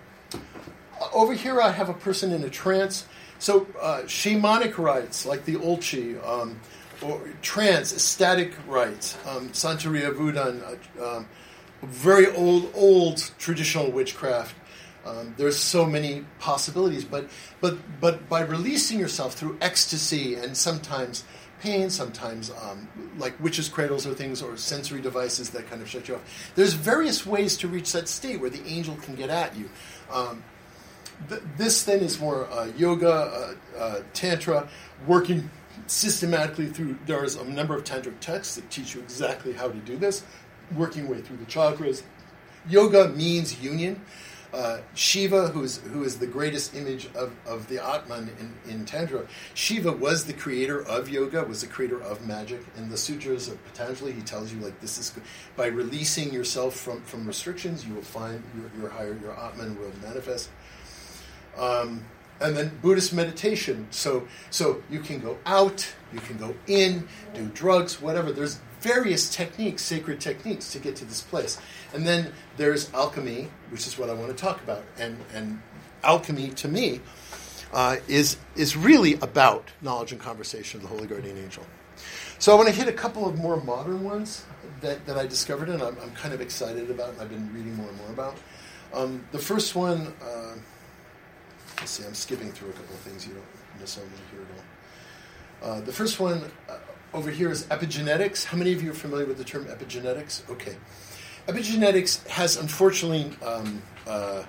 over here, I have a person in a trance. So uh, shamanic rites, like the Olchi, um, or trance, ecstatic rites, um, Santeria Vudan, uh, um, very old, old traditional witchcraft. Um, there's so many possibilities, but but but by releasing yourself through ecstasy and sometimes pain, sometimes um, like witches' cradles or things, or sensory devices that kind of shut you off. There's various ways to reach that state where the angel can get at you. Um, th- this then is more uh, yoga, uh, uh, tantra, working systematically through. There's a number of tantric texts that teach you exactly how to do this, working way through the chakras. Yoga means union. Uh, Shiva, who is who is the greatest image of, of the Atman in, in Tantra, Shiva was the creator of yoga, was the creator of magic. In the sutras of Patanjali, he tells you like this is by releasing yourself from, from restrictions, you will find your your higher your Atman will manifest. Um, and then Buddhist meditation. So so you can go out, you can go in, do drugs, whatever. There's various techniques, sacred techniques, to get to this place. And then there's alchemy, which is what I want to talk about. And and alchemy, to me, uh, is is really about knowledge and conversation of the Holy Guardian Angel. So I want to hit a couple of more modern ones that, that I discovered and I'm, I'm kind of excited about and I've been reading more and more about. Um, the first one, uh, let's see, I'm skipping through a couple of things you don't necessarily hear at all. Uh, the first one uh, over here is epigenetics. How many of you are familiar with the term epigenetics? Okay. Epigenetics has, unfortunately, um, uh,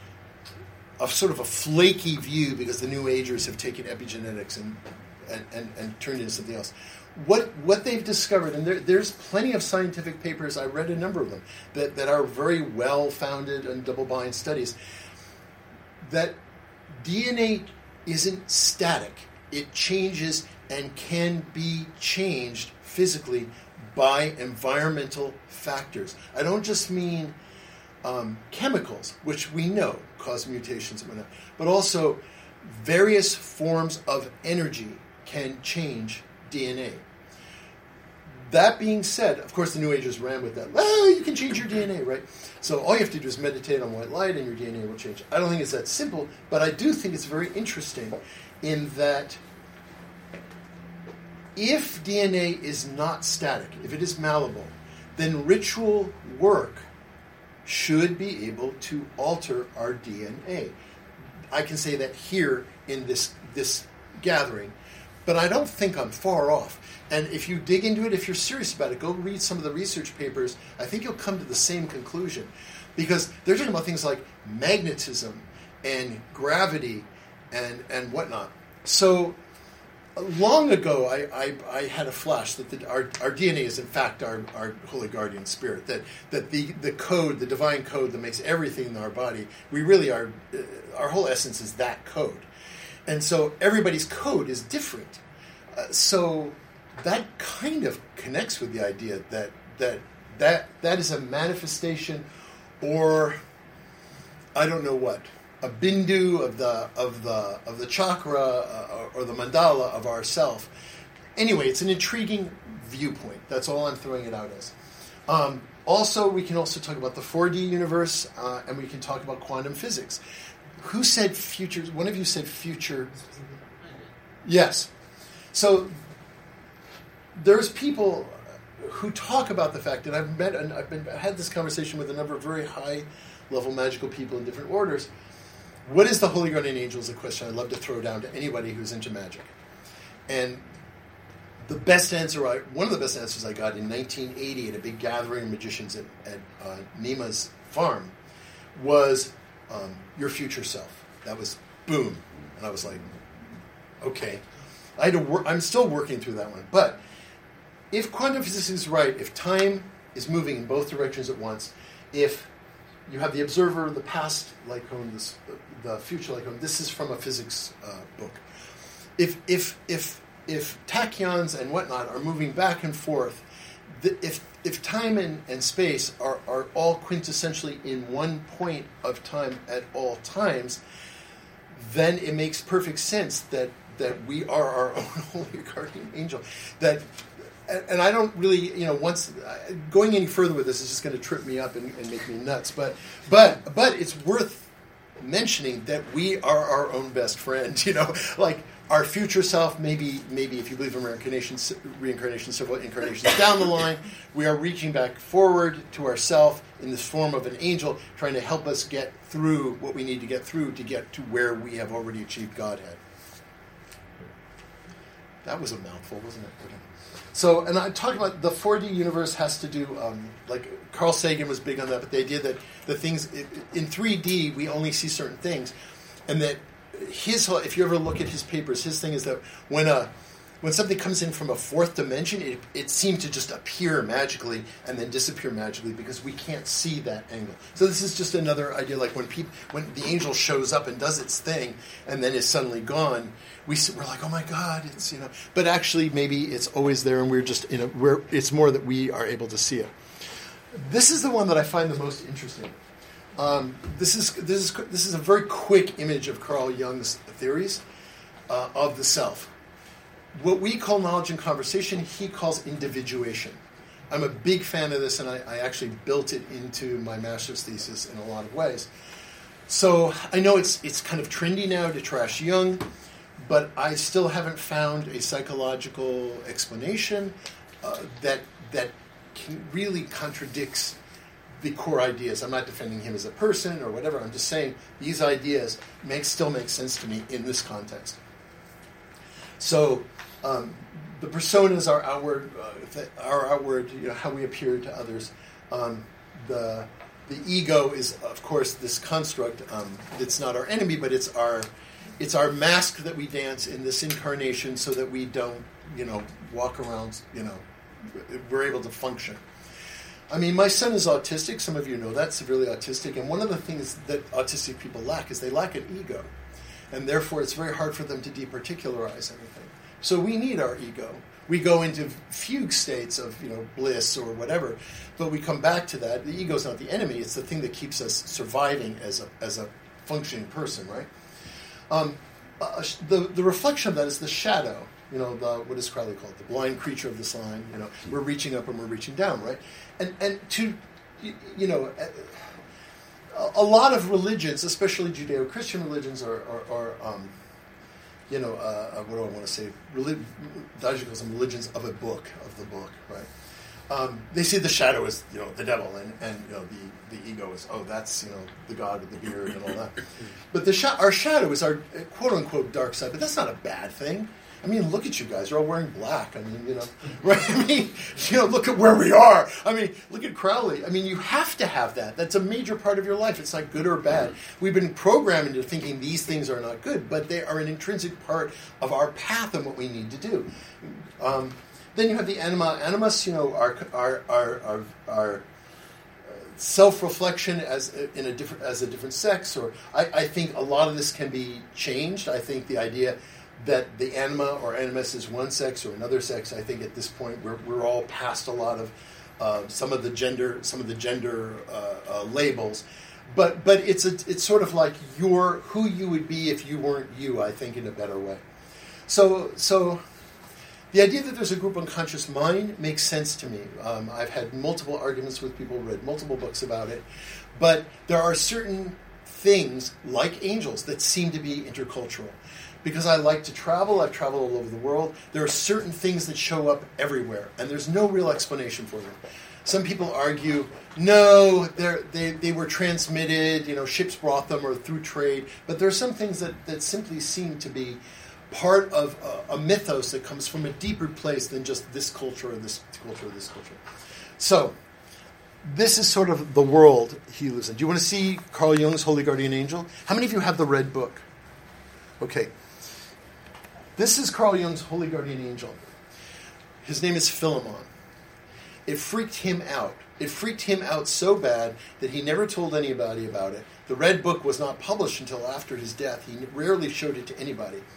a sort of a flaky view because the New Agers have taken epigenetics and and, and, and turned it into something else. What what they've discovered, and there, there's plenty of scientific papers, I read a number of them, that, that are very well-founded and double-blind studies, that D N A isn't static. It changes and can be changed physically by environmental factors. I don't just mean um, chemicals, which we know cause mutations and whatnot, but also various forms of energy can change D N A. That being said, of course, the New Agers ran with that. Well, you can change your D N A, right? So all you have to do is meditate on white light and your D N A will change. I don't think it's that simple, but I do think it's very interesting in that if D N A is not static, if it is malleable, then ritual work should be able to alter our D N A. I can say that here in this this gathering, but I don't think I'm far off. And if you dig into it, if you're serious about it, go read some of the research papers. I think you'll come to the same conclusion. Because they're talking about things like magnetism and gravity and, and whatnot. So long ago, I, I, I had a flash that the, our, our D N A is in fact our, our holy guardian spirit. That that the, the code, the divine code that makes everything in our body, we really are, uh, our whole essence is that code. And so everybody's code is different. Uh, so that kind of connects with the idea that that that that is a manifestation, or I don't know what, a bindu of the of the of the chakra uh, or the mandala of ourself. Anyway, it's an intriguing viewpoint. That's all I'm throwing it out as. Um, also, we can also talk about the four D universe, uh, and we can talk about quantum physics. Who said future? One of you said future. Yes. So there's people who talk about the fact, and I've met and I've been I had this conversation with a number of very high level magical people in different orders. What is the Holy Guardian Angel is a question I'd love to throw down to anybody who's into magic. And the best answer, I, one of the best answers I got in nineteen eighty at a big gathering of magicians at, at uh, Nima's farm was um, your future self. That was boom. And I was like, okay. I had to wor- I'm still working through that one. But if quantum physics is right, if time is moving in both directions at once, if you have the observer, the past like home, this, the future like home, this is from a physics uh, book. if if if if tachyons and whatnot are moving back and forth, the, if if time and, and space are, are all quintessentially in one point of time at all times, then it makes perfect sense that, that we are our own holy guardian angel. That, and I don't really, you know, once going any further with this is just going to trip me up and, and make me nuts. But but but it's worth mentioning that we are our own best friend. You know, like our future self. Maybe maybe if you believe in reincarnation, reincarnation, several incarnations down the line, we are reaching back forward to ourself in the form of an angel, trying to help us get through what we need to get through to get to where we have already achieved Godhead. That was a mouthful, wasn't it? Okay. So, and I talk about the four D universe has to do, um, like Carl Sagan was big on that, but the idea that the things, in three D, we only see certain things. And that his, if you ever look at his papers, his thing is that when a, when something comes in from a fourth dimension, it, it seems to just appear magically and then disappear magically because we can't see that angle. So this is just another idea, like when people, when the angel shows up and does its thing and then is suddenly gone, we, we're like, oh my God, it's, you know, but actually maybe it's always there and we're just, in a, we're, it's more that we are able to see it. This is the one that I find the most interesting. Um, this is this is this is a very quick image of Carl Jung's theories uh, of the self. What we call knowledge and conversation, he calls individuation. I'm a big fan of this, and I, I actually built it into my master's thesis in a lot of ways. So I know it's it's kind of trendy now to trash Jung, but I still haven't found a psychological explanation uh, that that can really contradicts the core ideas. I'm not defending him as a person or whatever. I'm just saying these ideas make still make sense to me in this context. So um, the personas are outward, uh, are outward, you know, how we appear to others. Um, the the ego is, of course, this construct. Um, it's not our enemy, but it's our it's our mask that we dance in this incarnation, so that we don't, you know, walk around. You know, we're able to function. I mean, my son is autistic. Some of you know that, severely autistic. And one of the things that autistic people lack is they lack an ego. And therefore, it's very hard for them to departicularize anything. So we need our ego. We go into fugue states of, you know, bliss or whatever, but we come back to that. The ego is not the enemy. It's the thing that keeps us surviving as a as a functioning person, right? Um, uh, the, the reflection of that is the shadow. You know, the, what does Crowley call it? The blind creature of the sign. You know, we're reaching up and we're reaching down, right? And and to, you, you know, a, a lot of religions, especially Judeo-Christian religions, are, are, are um, you know, uh, what do I want to say? Relig- Daji calls them religions of a book, of the book, right? Um, they see the shadow as, you know, the devil, and, and you know, the, the ego is, oh, that's, you know, the god with the beard and all that. But the sh- our shadow is our quote-unquote dark side, but that's not a bad thing. I mean, look at you guys. You're all wearing black. I mean, you know, right? I mean, you know, look at where we are. I mean, look at Crowley. I mean, you have to have that. That's a major part of your life. It's not good or bad. We've been programmed into thinking these things are not good, but they are an intrinsic part of our path and what we need to do. Um, then you have the anima. Animus, you know, our our our our, our self-reflection as in a different as a different sex. Or I, I think a lot of this can be changed. I think the idea that the anima or animus is one sex or another sex, I think at this point we're we're all past a lot of uh, some of the gender some of the gender uh, uh, labels, but but it's a, it's sort of like you're who you would be if you weren't you. I think in a better way. So so the idea that there's a group unconscious mind makes sense to me. Um, I've had multiple arguments with people, read multiple books about it, but there are certain things like angels that seem to be intercultural. Because I like to travel, I've traveled all over the world, there are certain things that show up everywhere, and there's no real explanation for them. Some people argue, no, they they were transmitted, you know, ships brought them, or through trade, but there are some things that, that simply seem to be part of a, a mythos that comes from a deeper place than just this culture or this culture or this culture. So, this is sort of the world he lives in. Do you want to see Carl Jung's Holy Guardian Angel? How many of you have the red book? Okay. This is Carl Jung's Holy Guardian Angel. His name is Philemon. It freaked him out. It freaked him out so bad that he never told anybody about it. The Red Book was not published until after his death. He rarely showed it to anybody.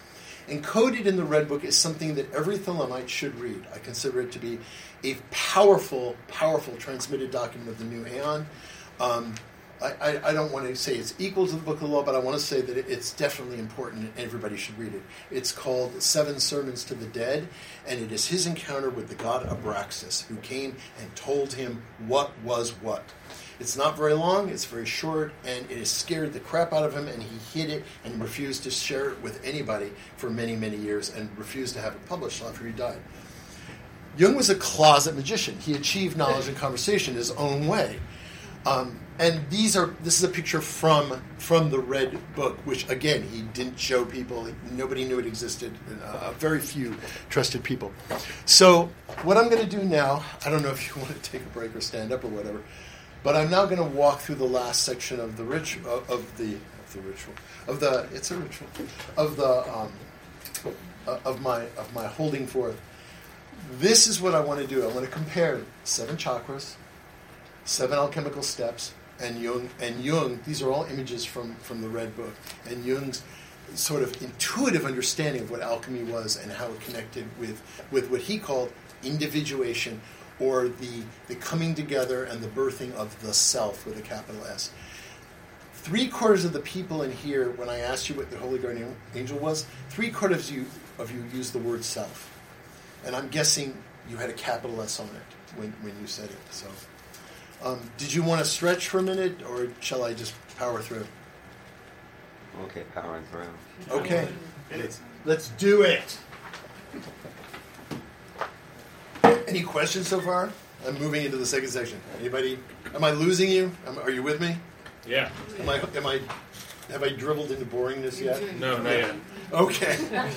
Encoded in the Red Book is something that every Thelemite should read. I consider it to be a powerful, powerful transmitted document of the new Aeon. Um, I, I, I don't want to say it's equal to the Book of the Law, but I want to say that it, it's definitely important and everybody should read it. It's called Seven Sermons to the Dead, and it is his encounter with the god Abraxas, who came and told him what was what. It's not very long, it's very short, and it has scared the crap out of him, and he hid it and refused to share it with anybody for many, many years, and refused to have it published after he died. Jung was a closet magician. He achieved knowledge and conversation his own way. Um, and these are this is a picture from from the Red Book, which again he didn't show people. Nobody knew it existed. Uh, very few trusted people. So what I'm going to do now, I don't know if you want to take a break or stand up or whatever, but I'm now going to walk through the last section of the ritual of the of the ritual of the it's a ritual of the um, of my of my holding forth. This is what I want to do. I want to compare seven chakras, seven alchemical steps, and Jung. And Jung, these are all images from, from the Red Book. And Jung's sort of intuitive understanding of what alchemy was and how it connected with, with what he called individuation, or the, the coming together and the birthing of the self with a capital S. Three quarters of the people in here, when I asked you what the Holy Guardian Angel was, three quarters of you, of you used the word self. And I'm guessing you had a capital S on it when, when you said it. So, um, did you want to stretch for a minute, or shall I just power through? Okay, powering through. Okay, let's, let's do it. Any questions so far? I'm moving into the second section. Anybody? Am I losing you? Am, are you with me? Yeah. Am I? Am I? Have I dribbled into boringness yet? No, not yet. Okay.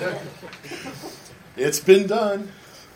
It's been done.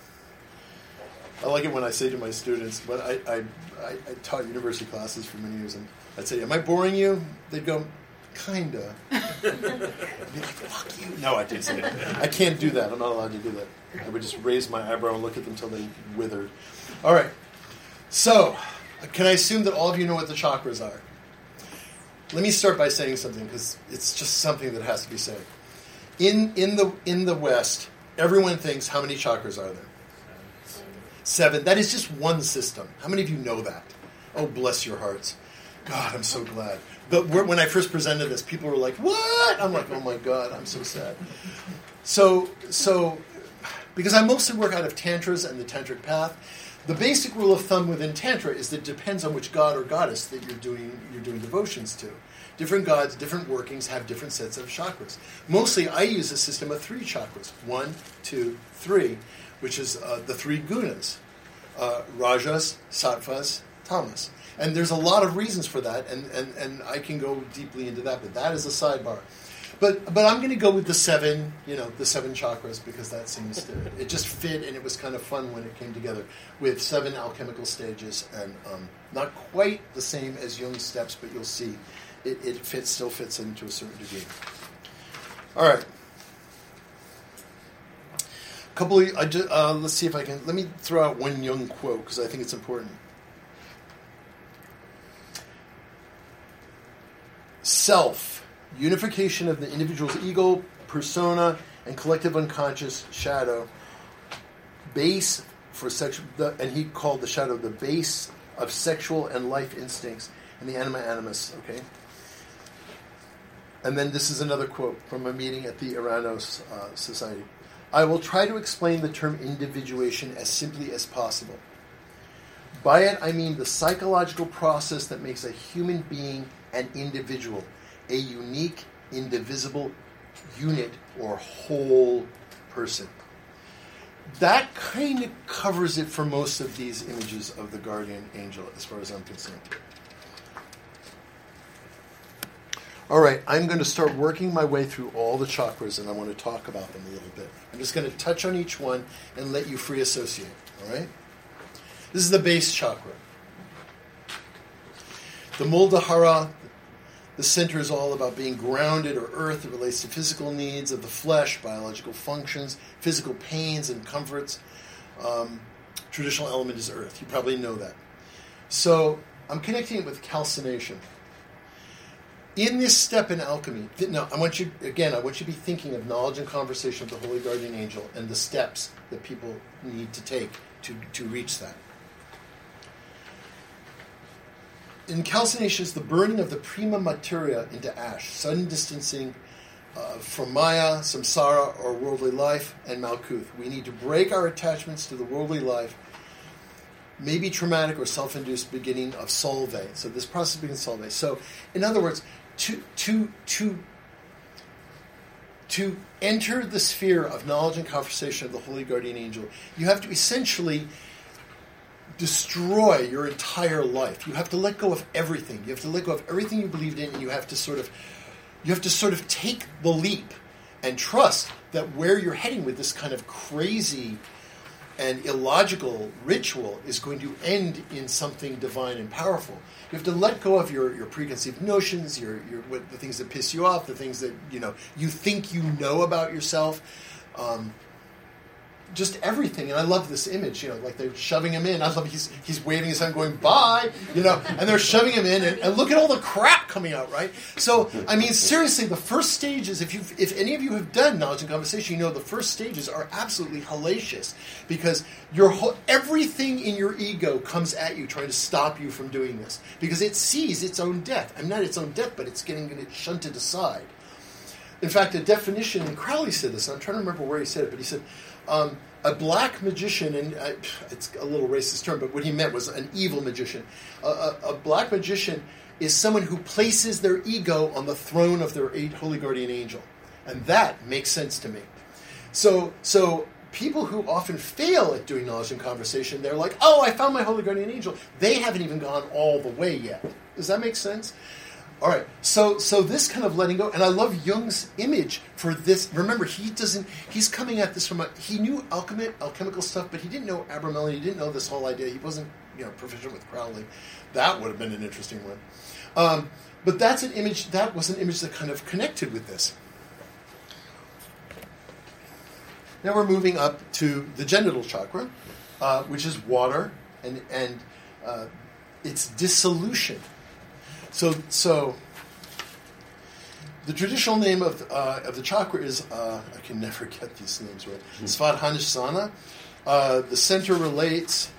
I like it when I say to my students, but I, I, I, I taught university classes for many years, and I'd say, am I boring you? They'd go, kinda. I'd be like, fuck you. No, I didn't say that. I can't do that. I'm not allowed to do that. I would just raise my eyebrow and look at them until they withered. All right. So, can I assume that all of you know what the chakras are? Let me start by saying something, because it's just something that has to be said. In in the in the West, everyone thinks, how many chakras are there? Seven. That is just one system. How many of you know that? Oh, bless your hearts. God, I'm so glad. But when I first presented this, people were like, what? I'm like, oh my God, I'm so sad. So, so because I mostly work out of Tantras and the Tantric path, the basic rule of thumb within Tantra is that it depends on which god or goddess that you're doing you're doing devotions to. Different gods, different workings have different sets of chakras. Mostly, I use a system of three chakras. One, two, three, which is uh, the three gunas. Uh, Rajas, Sattvas, Tamas. And there's a lot of reasons for that, and, and, and I can go deeply into that, but that is a sidebar. But but I'm going to go with the seven, you know, the seven chakras, because that seems to, it just fit, and it was kind of fun when it came together with seven alchemical stages, and um, not quite the same as Jung's steps, but you'll see it, it fits, still fits into a certain degree. All right. A couple of, I just, uh, let's see if I can, let me throw out one Jung quote, because I think it's important. Self, unification of the individual's ego, persona, and collective unconscious shadow, base for sexual, and he called the shadow the base of sexual and life instincts, and the anima animus, okay? And then this is another quote from a meeting at the Eranos uh, Society. I will try to explain the term individuation as simply as possible. By it, I mean the psychological process that makes a human being an individual, a unique, indivisible unit or whole person. That kind of covers it for most of these images of the guardian angel, as far as I'm concerned. All right, I'm going to start working my way through all the chakras, and I want to talk about them a little bit. I'm just going to touch on each one and let you free associate, all right? This is the base chakra. The Muladhara, the center, is all about being grounded or earth. It relates to physical needs of the flesh, biological functions, physical pains and comforts. Um, traditional element is earth. You probably know that. So I'm connecting it with calcination. in this step in alchemy, th- no, I want you, again, I want you to be thinking of knowledge and conversation of the Holy Guardian Angel and the steps that people need to take to, to reach that. In calcination is the burning of the prima materia into ash, sudden distancing uh, from Maya, samsara, or worldly life, and Malkuth. We need to break our attachments to the worldly life, maybe traumatic or self-induced beginning of solve. So this process begins solve. So, in other words, to to to to enter the sphere of knowledge and conversation of the Holy Guardian Angel, you have to essentially destroy your entire life. You have to let go of everything. You have to let go of everything you believed in, and you have to sort of you have to sort of take the leap and trust that where you're heading with this kind of crazy and illogical ritual is going to end in something divine and powerful. You have to let go of your, your preconceived notions, your your what, the things that piss you off, the things that you know you think you know about yourself. Um, Just everything, and I love this image. You know, like they're shoving him in. I love he's he's waving his hand, going bye. You know, and they're shoving him in, and, and look at all the crap coming out, right? So, I mean, seriously, the first stages. If you, if any of you have done knowledge and conversation, you know the first stages are absolutely hellacious because your whole everything in your ego comes at you, trying to stop you from doing this because it sees its own death. I mean, not its own death, but it's getting it shunted aside. In fact, a definition, and Crowley said this. And I'm trying to remember where he said it, but he said. Um, a black magician, and uh, it's a little racist term, but what he meant was an evil magician. Uh, a, a black magician is someone who places their ego on the throne of their eight holy guardian angel. And that makes sense to me. So, so people who often fail at doing knowledge and conversation, they're like, oh, I found my holy guardian angel. They haven't even gone all the way yet. Does that make sense? All right, so so this kind of letting go, and I love Jung's image for this. Remember, he doesn't, he's coming at this from a, he knew alchemy, alchemical stuff, but he didn't know Abramelin, he didn't know this whole idea. He wasn't, you know, proficient with Crowley. That would have been an interesting one. Um, but that's an image, that was an image that kind of connected with this. Now we're moving up to the genital chakra, uh, which is water, and, and uh, its dissolution. So, so the traditional name of uh, of the chakra is uh, I can never get these names right. Svadhisthana. Uh, the center relates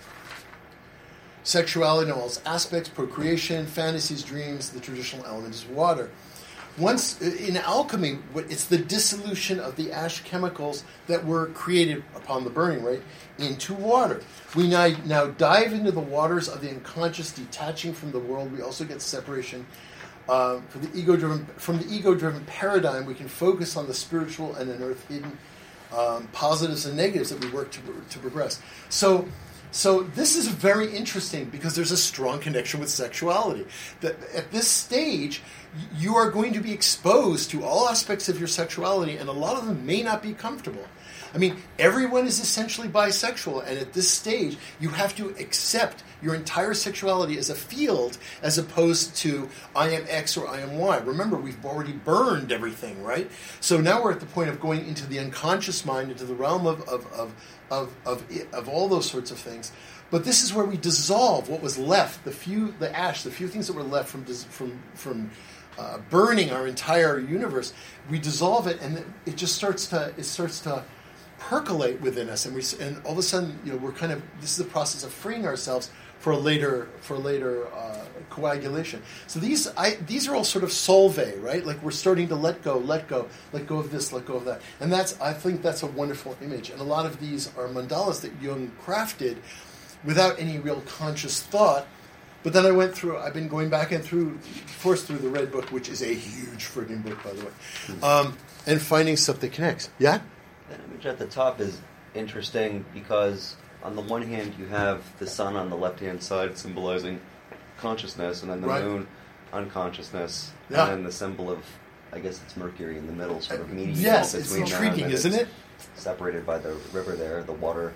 sexuality in all its aspects, procreation, fantasies, dreams. The traditional element is water. Once in alchemy, it's the dissolution of the ash chemicals that were created upon the burning, right, into water. We now, now dive into the waters of the unconscious, detaching from the world. We also get separation uh, from the ego-driven from the ego-driven paradigm. We can focus on the spiritual and unearth hidden um, positives and negatives that we work to to progress. So. So this is very interesting because there's a strong connection with sexuality. That at this stage, you are going to be exposed to all aspects of your sexuality, and a lot of them may not be comfortable. I mean, everyone is essentially bisexual, and at this stage, you have to accept your entire sexuality as a field as opposed to I am X or I am Y. Remember, we've already burned everything, right? So now we're at the point of going into the unconscious mind, into the realm of of of of of, of all those sorts of things. But this is where we dissolve what was left, the few, the ash, the few things that were left from from from uh, burning our entire universe. We dissolve it, and it just starts to it starts to percolate within us, and we and all of a sudden, you know, we're kind of this is the process of freeing ourselves for a later for later uh, coagulation. So these I, these are all sort of solve, right? Like we're starting to let go, let go, let go of this, let go of that, and that's I think that's a wonderful image. And a lot of these are mandalas that Jung crafted without any real conscious thought. But then I went through. I've been going back and through, forced through the Red Book, which is a huge friggin' book, by the way, um, and finding stuff that connects. Yeah. That image at the top is interesting because on the one hand you have the sun on the left-hand side symbolizing consciousness, and then the right. moon unconsciousness, yeah. and then the symbol of, I guess it's Mercury in the middle, sort of mediating yes, between it's intriguing, them, isn't it? Separated by the river there, the water.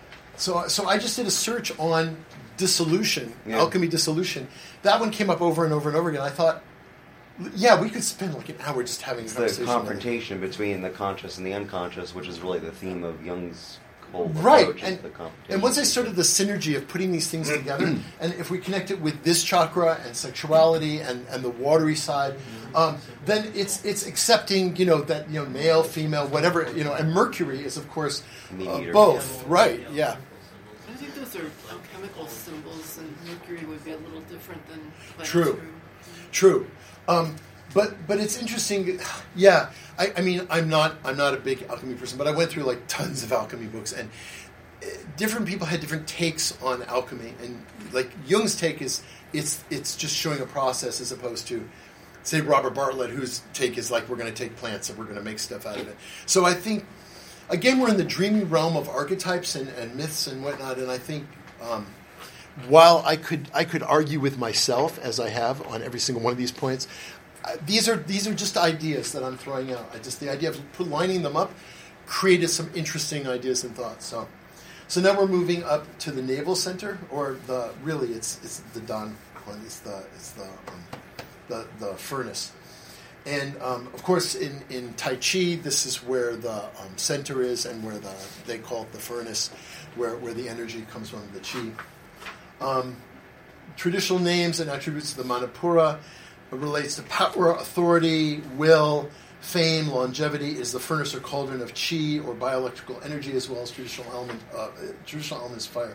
So, so I just did a search on dissolution, yeah. alchemy dissolution. That one came up over and over and over again. I thought, yeah, we could spend like an hour just having it's a conversation. The confrontation between the conscious and the unconscious, which is really the theme of Jung's whole right. approach. And, the confrontation. and once I started the synergy of putting these things together, and if we connect it with this chakra and sexuality and, and the watery side, Um, then it's it's accepting, you know, that, you know, male, female, whatever, you know, and Mercury is, of course, uh, both, right? Yeah. I think those are alchemical symbols, and Mercury would be a little different than planetary. True, true. Um, but but it's interesting. Yeah, I, I mean, I'm not I'm not a big alchemy person, but I went through like tons of alchemy books, and different people had different takes on alchemy, and like Jung's take is it's it's just showing a process as opposed to, say, Robert Bartlett, whose take is like we're going to take plants and we're going to make stuff out of it. So I think, again, we're in the dreamy realm of archetypes and, and myths and whatnot, and I think um, while I could I could argue with myself, as I have on every single one of these points, uh, these are these are just ideas that I'm throwing out. I just the idea of lining them up created some interesting ideas and thoughts. So. So now we're moving up to the naval center, or the really it's it's the Dan one, it's the it's the um, the the furnace, and um, of course in, in Tai Chi this is where the um, center is, and where the they call it the furnace, where where the energy comes from, the Chi. Um, traditional names and attributes of the Manipura relates to power, authority, will, fame, longevity, is the furnace or cauldron of chi or bioelectrical energy, as well as traditional element. Uh, traditional element is fire.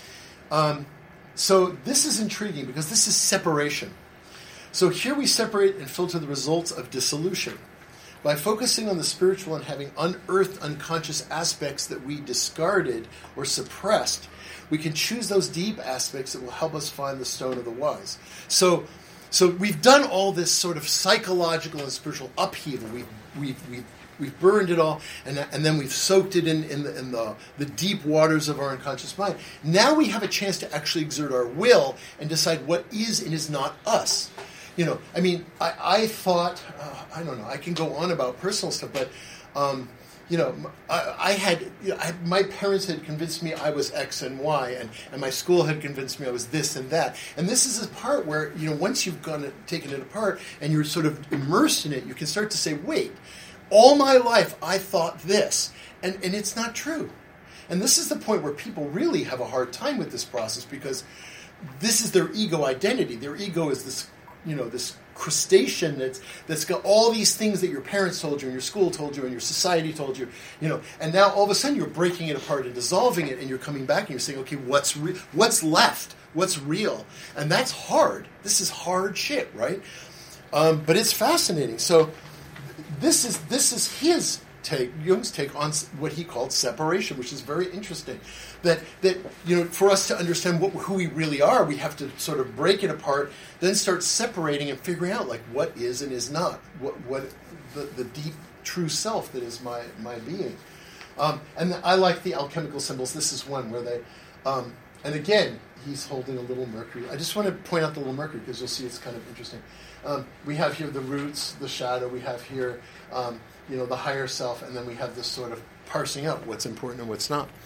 Um, so this is intriguing because this is separation. So here we separate and filter the results of dissolution by focusing on the spiritual and having unearthed unconscious aspects that we discarded or suppressed. We can choose those deep aspects that will help us find the stone of the wise. So. So we've done all this sort of psychological and spiritual upheaval. We've we've we've, we've burned it all, and and then we've soaked it in in, the, in the the deep waters of our unconscious mind. Now we have a chance to actually exert our will and decide what is and is not us. You know, I mean, I, I thought uh, I don't know. I can go on about personal stuff, but. Um, You know, I, I had, you know, I, my parents had convinced me I was X and Y, and, and my school had convinced me I was this and that. And this is a part where, you know, once you've gone taken it apart and you're sort of immersed in it, you can start to say, wait, all my life I thought this, and, and it's not true. And this is the point where people really have a hard time with this process, because this is their ego identity. Their ego is this, you know, this crustacean that's that's got all these things that your parents told you and your school told you and your society told you, you know, and now all of a sudden you're breaking it apart and dissolving it, and you're coming back and you're saying, okay, what's re- what's left, what's real, and that's hard. This is hard shit, right? Um, but it's fascinating. So this is this is his take, Jung's take on what he called separation, which is very interesting. That that you know, for us to understand what, who we really are, we have to sort of break it apart, then start separating and figuring out like what is and is not, what what the, the deep true self that is my my being. Um, and I like the alchemical symbols. This is one where they, um, and again, he's holding a little Mercury. I just want to point out the little Mercury because you'll see it's kind of interesting. Um, we have here the roots, the shadow. We have here, um, you know, the higher self, and then we have this sort of parsing out what's important and what's not.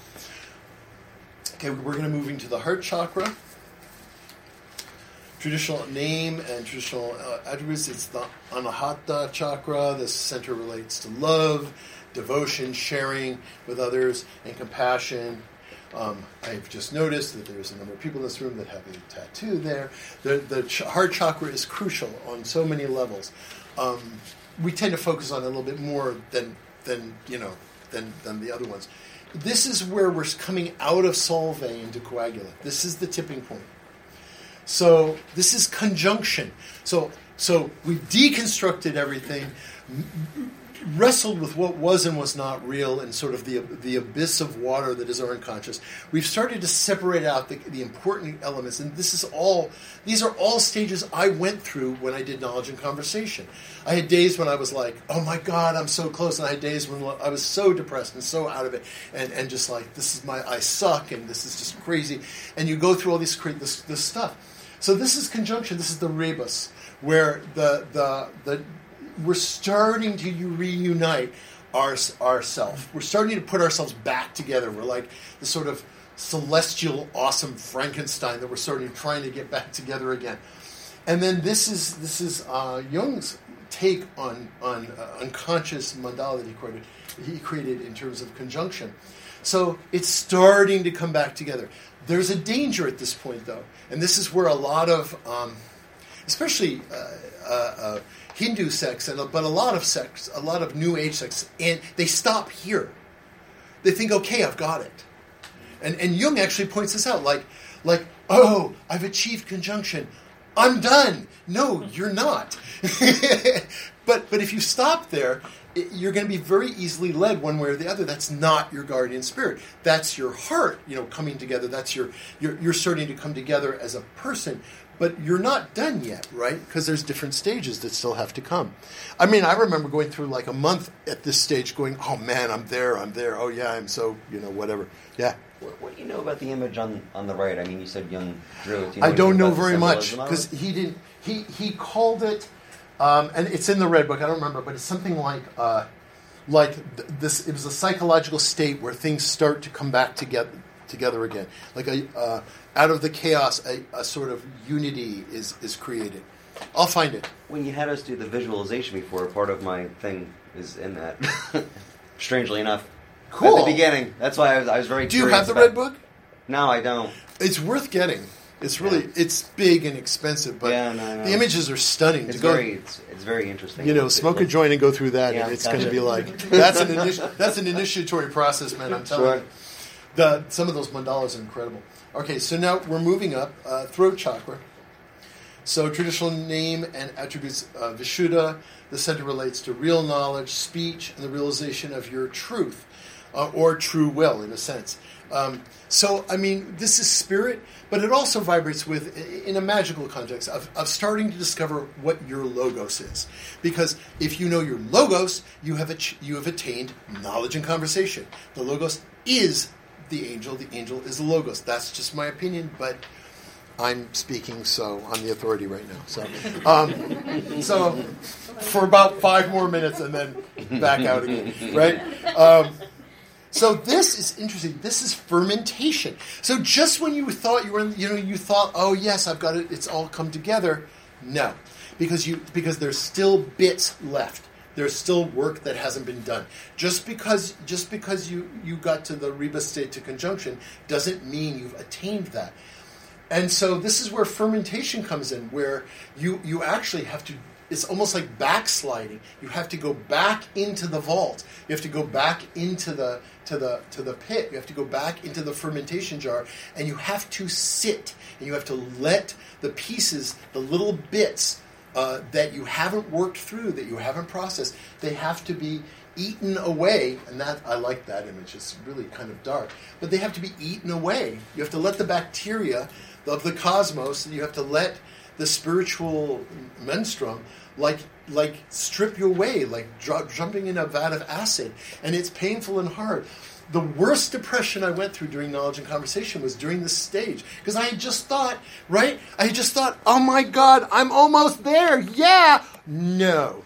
Okay, we're going to move into the heart chakra. Traditional name and traditional uh, attributes. It's the Anahata chakra. This center relates to love, devotion, sharing with others, and compassion. Um, I've just noticed that there's a number of people in this room that have a tattoo there. The, the ch- heart chakra is crucial on so many levels. Um, we tend to focus on it a little bit more than than you know than than the other ones. This is where we're coming out of Solve into Coagula. This is the tipping point. So this is conjunction. So so we've deconstructed everything, wrestled with what was and was not real, and sort of the the abyss of water that is our unconscious. We've started to separate out the, the important elements, and this is all. These are all stages I went through when I did knowledge and conversation. I had days when I was like, "Oh my God, I'm so close," and I had days when I was so depressed and so out of it, and, and just like, "This is my I suck," and this is just crazy. And you go through all these this this stuff. So this is conjunction. This is the rebus, where the the the we're starting to reunite our ourself. We're starting to put ourselves back together. We're like the sort of celestial, awesome Frankenstein that we're starting trying to get back together again. And then this is this is uh, Jung's take on on uh, unconscious mandala that he created. He created in terms of conjunction. So it's starting to come back together. There's a danger at this point, though, and this is where a lot of um, especially uh, uh, uh, Hindu sects, and but a lot of sects, a lot of New Age sects, and they stop here. They think, okay, I've got it. And and Jung actually points this out, like, like, oh, I've achieved conjunction. I'm done. No, you're not. but but if you stop there, it, you're going to be very easily led one way or the other. That's not your guardian spirit. That's your heart, you know, coming together. That's your you're, you're starting to come together as a person. But you're not done yet, right? Because there's different stages that still have to come. I mean, I remember going through like a month at this stage going, oh man, I'm there, I'm there. Oh yeah, I'm so, you know, whatever. Yeah. What, what do you know about the image on, on the right? I mean, you said Jung drew it. Do you know I don't know about the very much symbolism of because it? he didn't, he, he called it, um, and it's in the red book, I don't remember, but it's something like, uh, like th- this, it was a psychological state where things start to come back together, together again. Like a, uh, out of the chaos, a, a sort of unity is, is created. I'll find it. When you had us do the visualization before, part of my thing is in that. Strangely enough. Cool. At the beginning. That's why I was, I was very Do you curious have the about- red book? No, I don't. It's worth getting. It's really, Yeah. it's big and expensive, but Yeah, no, no. the images are stunning. It's to go, very, it's, it's very interesting. you know, It smoke a looks- joint and go through that, Yeah, and it's gotcha. going to be like, that's an, initi- that's an initiatory process, man, I'm telling Sure. you. The, some of those mandalas are incredible. Okay, so now we're moving up. Uh, throat chakra. So traditional name and attributes, uh, Vishuddha. The center relates to real knowledge, speech, and the realization of your truth, uh, or true will, in a sense. Um, so, I mean, this is spirit, but it also vibrates with, in a magical context, of, of starting to discover what your logos is. Because if you know your logos, you have ach- you have attained knowledge and conversation. The logos is the angel. The angel is the logos. That's just my opinion, but I'm speaking, so I'm the authority right now. So, um, so for about five more minutes and then back out again, right? Um, so this is interesting. This is fermentation. So just when you thought you were, in, you know, you thought, oh yes, I've got it. It's all come together. No, because you because there's still bits left. There's still work that hasn't been done. Just because just because you, you got to the Reba state to conjunction doesn't mean you've attained that. And so this is where fermentation comes in, where you, you actually have to, it's almost like backsliding. You have to go back into the vault. You have to go back into the to the to the pit. You have to go back into the fermentation jar, and you have to sit, and you have to let the pieces, the little bits uh, that you haven't worked through, that you haven't processed, they have to be eaten away. And that, I like that image. It's really kind of dark. But they have to be eaten away. You have to let the bacteria of the cosmos, and you have to let the spiritual menstruum like like strip you away, like dr- jumping in a vat of acid. And it's painful and hard. The worst depression I went through during knowledge and conversation was during this stage. Because I had just thought, right? I had just thought, oh my God, I'm almost there. Yeah. No.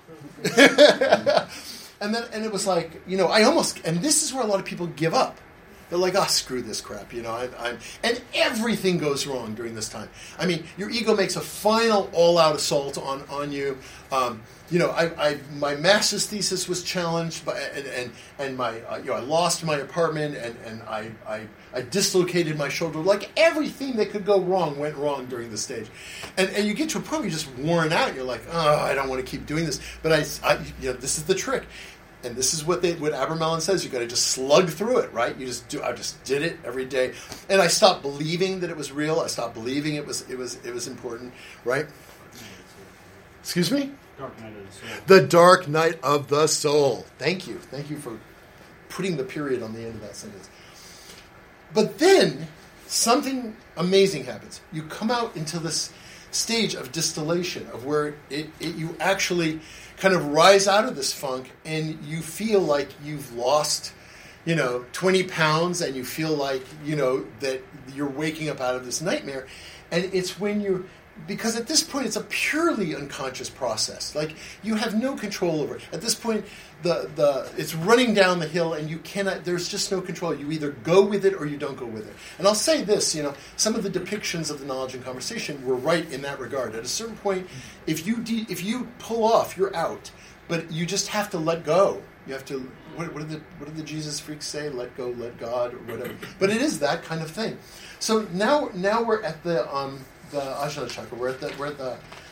and then and it was like, you know, I almost, and this is where a lot of people give up. They're like, oh, screw this crap, you know. I, I'm, and everything goes wrong during this time. I mean, your ego makes a final all-out assault on, on you. Um, you know, I, I my master's thesis was challenged, by, and and and my uh, you know I lost my apartment, and and I, I I dislocated my shoulder. Like everything that could go wrong went wrong during this stage, and and you get to a point where you're just worn out. You're like, oh, I don't want to keep doing this. But I, I you know, this is the trick. And this is what they, what Abramelin says. You got to just slug through it, right? You just do. I just did it every day, and I stopped believing that it was real. I stopped believing it was it was it was important, right? Excuse me. Dark Night of the Soul. The Dark Night of the Soul. Thank you, thank you for putting the period on the end of that sentence. But then something amazing happens. You come out into this stage of distillation, of where it, it you actually kind of rise out of this funk, and you feel like you've lost, you know, twenty pounds, and you feel like, you know, that you're waking up out of this nightmare. And it's when you're, because at this point it's a purely unconscious process. Like, you have no control over it. At this point, the the it's running down the hill, and you cannot, there's just no control. You either go with it or you don't go with it. And I'll say this, you know, some of the depictions of the knowledge and conversation were right in that regard. At a certain point, if you de- if you pull off, you're out. But you just have to let go. You have to, what, what did the what did the Jesus freaks say? Let go, let God, or whatever. But it is that kind of thing. So now now we're at the um the Ajna chakra. We're at the we're at the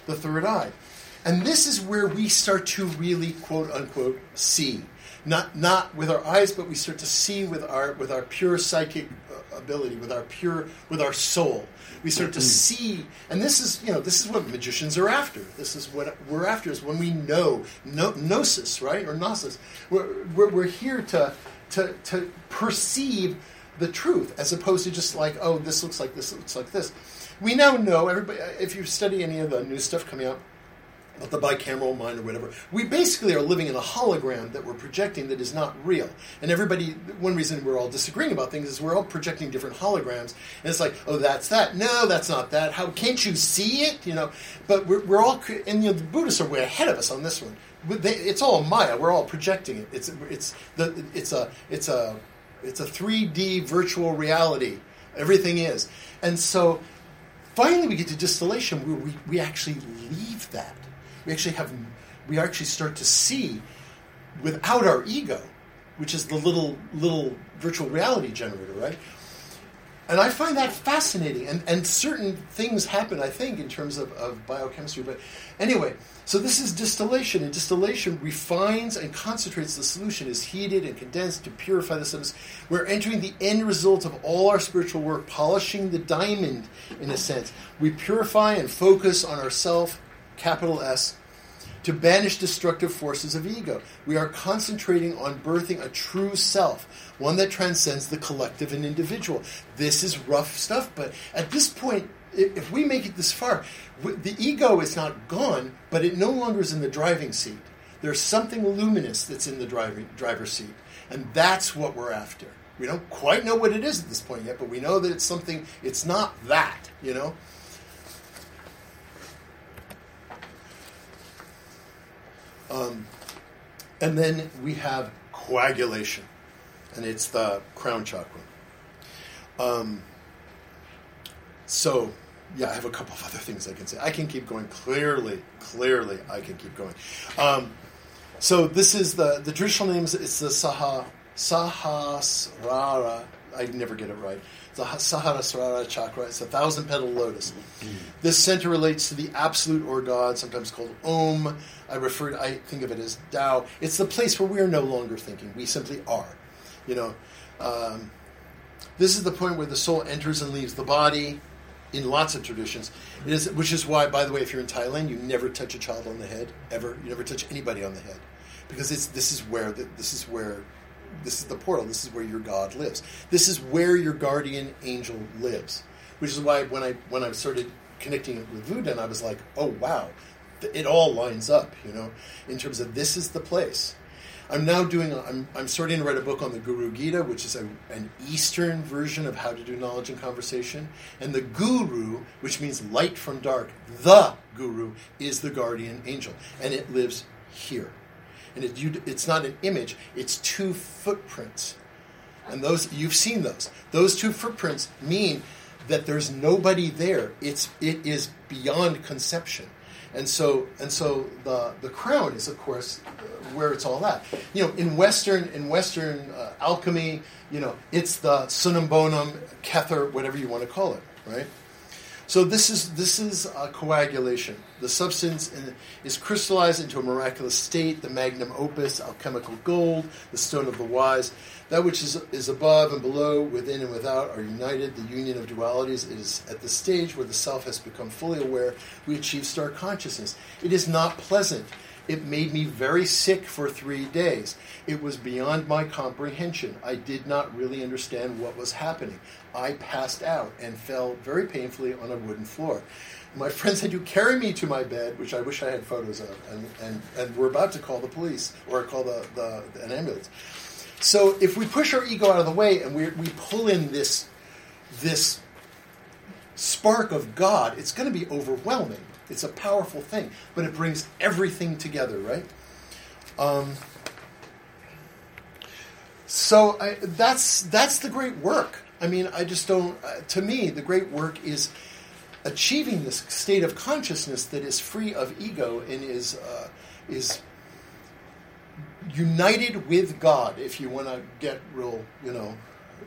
the third eye. And this is where we start to really, quote unquote, see. Not not with our eyes, but we start to see with our with our pure psychic ability, with our pure with our soul. We start to see, and this is you know this is what magicians are after. This is what we're after, is when we know, no, gnosis, right, or gnosis. We're, we're we're here to to to perceive the truth, as opposed to just like, oh, this looks like this, looks like this. We now know, everybody, if you study any of the new stuff coming out about the bicameral mind or whatever, we basically are living in a hologram that we're projecting that is not real. And everybody, one reason we're all disagreeing about things is we're all projecting different holograms. And it's like, oh, that's that. No, that's not that. How can't you see it? You know, but we're, we're all, and you know, the Buddhists are way ahead of us on this one. They, it's all Maya. We're all projecting it. It's it's the it's a it's a it's a three D virtual reality. Everything is, and so finally we get to distillation where we, we actually leave that. We actually have, we actually start to see without our ego, which is the little little virtual reality generator, right? And I find that fascinating. And, and certain things happen, I think, in terms of, of biochemistry. But anyway, so this is distillation. And distillation refines and concentrates the solution, is heated and condensed to purify the substance. We're entering the end result of all our spiritual work, polishing the diamond, in a sense. We purify and focus on ourself, capital S, to banish destructive forces of ego. We are concentrating on birthing a true self, one that transcends the collective and individual. This is rough stuff, but at this point, if we make it this far, the ego is not gone, but it no longer is in the driving seat. There's something luminous that's in the driving driver's seat, and that's what we're after. We don't quite know what it is at this point yet, but we know that it's something, it's not that, you know? Um, and then we have coagulation, and it's the crown chakra. Um, so, yeah, I have a couple of other things I can say. I can keep going. Clearly, clearly, I can keep going. Um, so this is the, the traditional names, it's the Saha, Sahasrara, I never get it right. The Sahasrara chakra. It's a thousand-petal lotus. This center relates to the absolute or God, sometimes called Om. I refer to, I think of it as Tao. It's the place where we are no longer thinking. We simply are. You know, um, this is the point where the soul enters and leaves the body. In lots of traditions, it is, which is why, by the way, if you're in Thailand, you never touch a child on the head ever. You never touch anybody on the head, because it's this is where the, this is where. This is the portal. This is where your God lives. This is where your guardian angel lives. Which is why when I when I started connecting it with Wudang, I was like, oh, wow. It all lines up, you know, in terms of this is the place. I'm now doing, a, I'm, I'm starting to write a book on the Guru Gita, which is a, an Eastern version of how to do knowledge and conversation. And the Guru, which means light from dark, the Guru is the guardian angel. And it lives here. And it, you, it's not an image, it's two footprints. And those, you've seen those. Those two footprints mean that there's nobody there. It's, it is beyond conception. And so, and so the the crown is, of course, uh, where it's all at. You know, in Western in Western uh, alchemy, you know, it's the sunam bonum, kether, whatever you want to call it, right? So this is this is uh, coagulation. The substance in, is crystallized into a miraculous state. The magnum opus, alchemical gold, the stone of the wise. That which is is above and below, within and without, are united. The union of dualities. It is at the stage where the self has become fully aware. We achieve star consciousness. It is not pleasant. It made me very sick for three days. It was beyond my comprehension. I did not really understand what was happening. I passed out and fell very painfully on a wooden floor. My friends had to carry me to my bed, which I wish I had photos of, and, and, and we're about to call the police or call the, the an ambulance. So if we push our ego out of the way and we we pull in this this spark of God, it's going to be overwhelming. It's a powerful thing, but it brings everything together, right? Um, so I, that's that's the great work. I mean, I just don't. Uh, to me, the great work is achieving this state of consciousness that is free of ego and is uh, is united with God. If you want to get real, you know,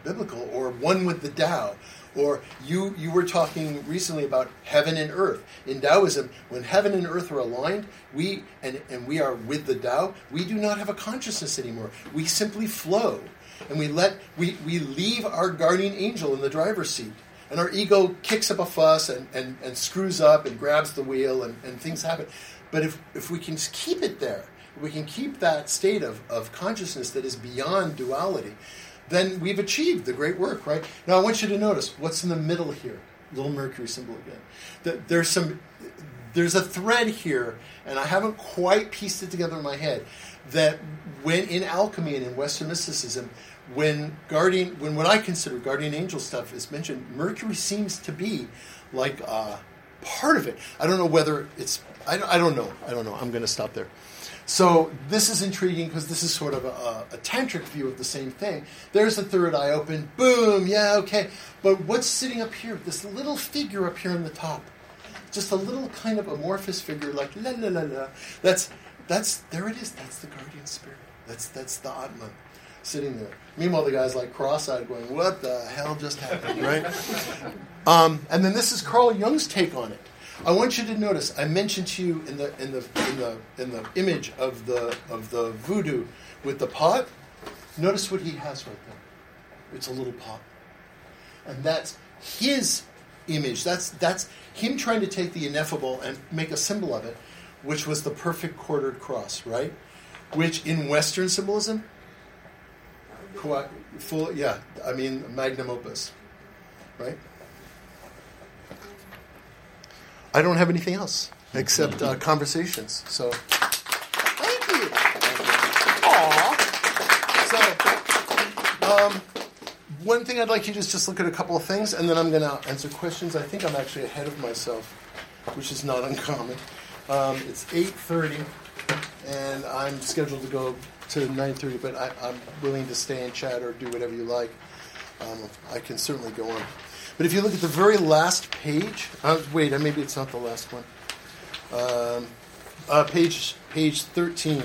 biblical, or one with the Tao. Or you you were talking recently about heaven and earth. In Taoism, when heaven and earth are aligned, we and, and we are with the Tao, we do not have a consciousness anymore. We simply flow. And we let we, we leave our guardian angel in the driver's seat. And our ego kicks up a fuss and, and, and screws up and grabs the wheel and, and things happen. But if, if we can keep it there, if we can keep that state of, of consciousness that is beyond duality, then we've achieved the great work, right? Now, I want you to notice what's in the middle here. Little Mercury symbol again. There's some, there's a thread here, and I haven't quite pieced it together in my head, that when in alchemy and in Western mysticism, when guardian, when what I consider guardian angel stuff is mentioned, Mercury seems to be like uh, part of it. I don't know whether it's, I don't, I don't know. I don't know. I'm going to stop there. So this is intriguing because this is sort of a, a tantric view of the same thing. There's the third eye open. Boom. Yeah, okay. But what's sitting up here? This little figure up here on the top. Just a little kind of amorphous figure like la la la la. That's, that's, there it is. That's the guardian spirit. That's, that's the Atman sitting there. Meanwhile, the guy's like cross-eyed going, what the hell just happened, right? um, and then this is Carl Jung's take on it. I want you to notice. I mentioned to you in the in the in the in the image of the of the voodoo with the pot. Notice what he has right there. It's a little pot, and that's his image. That's that's him trying to take the ineffable and make a symbol of it, which was the perfect quartered cross, right? Which in Western symbolism, full yeah, I mean magnum opus, right? I don't have anything else except uh, conversations. So, thank you. Aww. So, um, one thing I'd like you to just look at a couple of things, and then I'm going to answer questions. I think I'm actually ahead of myself, which is not uncommon. Um, it's eight thirty, and I'm scheduled to go to nine thirty, but I, I'm willing to stay and chat or do whatever you like. Um, I can certainly go on. But if you look at the very last page, uh, wait, maybe it's not the last one. Um, uh, page page thirteen.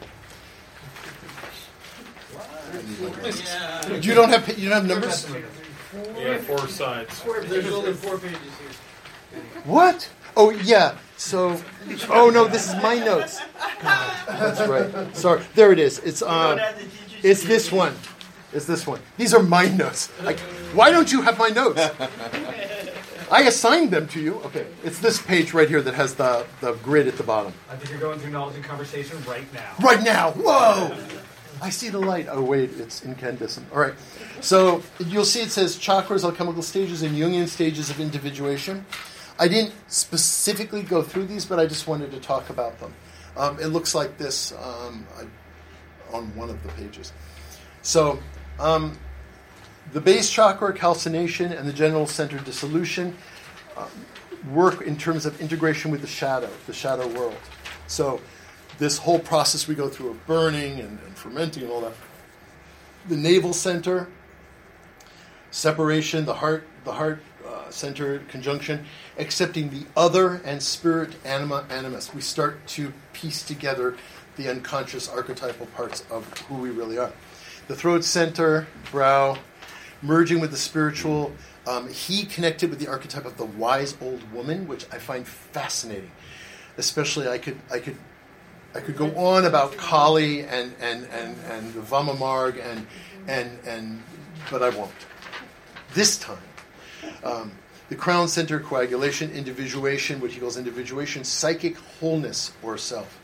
Yeah. You don't have you don't have numbers. Yeah, four sides. There's only four pages here. What? Oh yeah. So, oh no, this is my notes. God, that's right. Sorry, there it is. It's uh, it's this one. It's this one. These are my notes. I, why don't you have my notes? I assigned them to you. Okay, it's this page right here that has the, the grid at the bottom. I think you're going through knowledge and conversation right now. Right now. Whoa! I see the light. Oh, wait, it's incandescent. All right. So you'll see it says chakras, alchemical stages, and Jungian stages of individuation. I didn't specifically go through these, but I just wanted to talk about them. Um, it looks like this um, I, on one of the pages. So... Um, the base chakra calcination and the general center dissolution uh, work in terms of integration with the shadow, the shadow world. So this whole process we go through of burning and, and fermenting and all that. The navel center, separation, the heart, the heart uh, center conjunction, accepting the other and spirit anima animus. We start to piece together the unconscious archetypal parts of who we really are. The throat center, brow, merging with the spiritual. Um, he connected with the archetype of the wise old woman, which I find fascinating. Especially, I could, I could, I could go on about Kali and and and and Vamamarg and and and, but I won't. This time, um, the crown center, coagulation, individuation, what he calls individuation, psychic wholeness or self.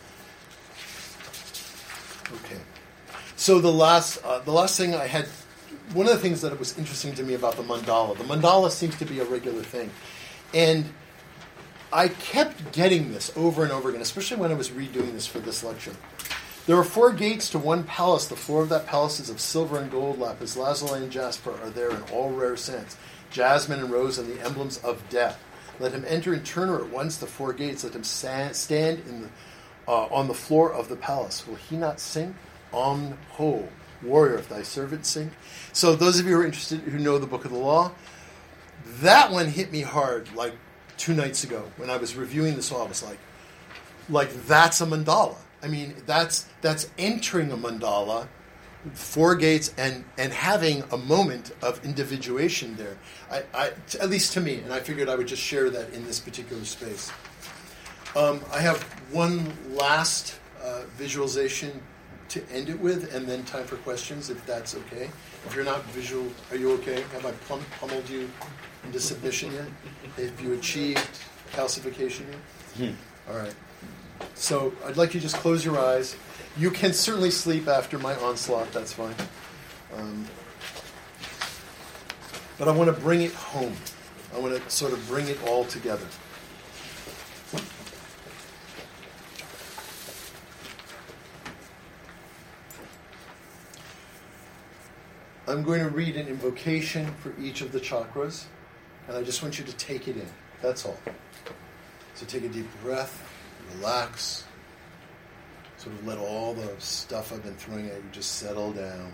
Okay. So the last, uh, the last thing I had, one of the things that was interesting to me about the mandala, the mandala seems to be a regular thing, and I kept getting this over and over again, especially when I was redoing this for this lecture. There are four gates to one palace. The floor of that palace is of silver and gold. Lapis lazuli and jasper are there in all rare scents. Jasmine and rose are the emblems of death. Let him enter and turn at once the four gates. Let him stand in the, uh, on the floor of the palace. Will he not sink? Om Ho, warrior, if thy servant sink. So those of you who are interested, who know the Book of the Law, that one hit me hard like two nights ago when I was reviewing this all. I was like, like that's a mandala. I mean, that's that's entering a mandala four gates and, and having a moment of individuation there. I, I, at least to me, and I figured I would just share that in this particular space. Um, I have one last uh, visualization to end it with, and then time for questions, if that's okay. If you're not visual, are you okay? Have I plum- pummeled you into submission yet? Have you achieved calcification yet? Hmm. All right. So I'd like you to just close your eyes. You can certainly sleep after my onslaught. That's fine. Um, but I want to bring it home. I want to sort of bring it all together. I'm going to read an invocation for each of the chakras, and I just want you to take it in. That's all. So take a deep breath, relax, sort of let all the stuff I've been throwing at you just settle down.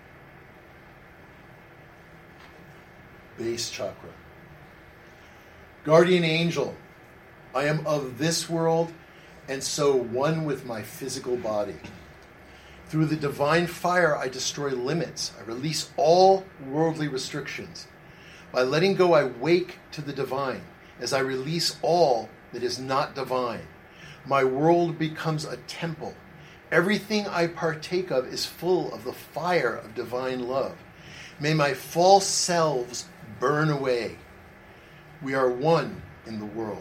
Base chakra. Guardian angel, I am of this world and so one with my physical body. Through the divine fire, I destroy limits. I release all worldly restrictions. By letting go, I wake to the divine as I release all that is not divine. My world becomes a temple. Everything I partake of is full of the fire of divine love. May my false selves burn away. We are one in the world.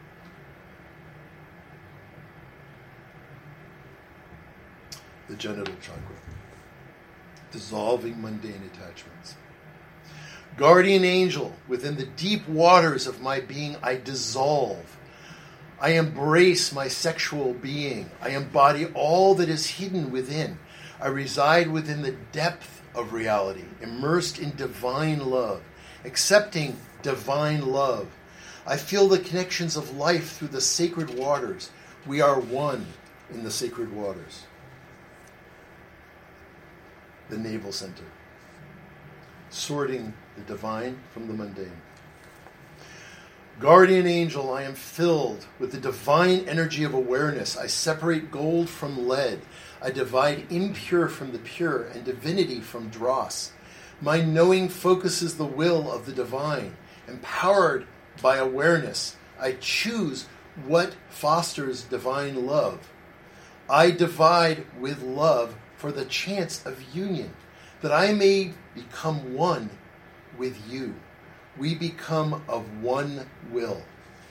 The genital chakra, dissolving mundane attachments. Guardian angel, within the deep waters of my being, I dissolve. I embrace my sexual being. I embody all that is hidden within. I reside within the depth of reality, immersed in divine love, accepting divine love. I feel the connections of life through the sacred waters. We are one in the sacred waters. The navel center, sorting the divine from the mundane. Guardian angel, I am filled with the divine energy of awareness. I separate gold from lead. I divide impure from the pure and divinity from dross. My knowing focuses the will of the divine. Empowered by awareness, I choose what fosters divine love. I divide with love for the chance of union, that I may become one with you. We become of one will.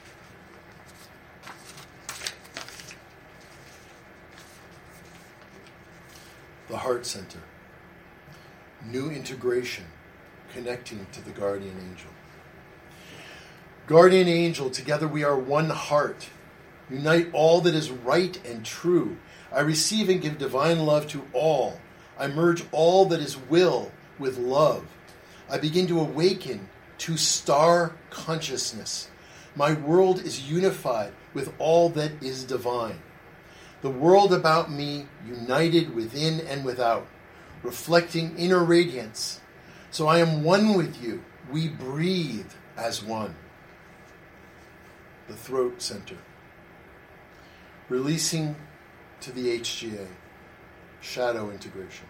The heart center. New integration, connecting to the guardian angel. Guardian angel, together we are one heart. Unite all that is right and true. I receive and give divine love to all. I merge all that is will with love. I begin to awaken to star consciousness. My world is unified with all that is divine. The world about me united within and without, reflecting inner radiance. So I am one with you. We breathe as one. The throat center. Releasing to the H G A, shadow integration.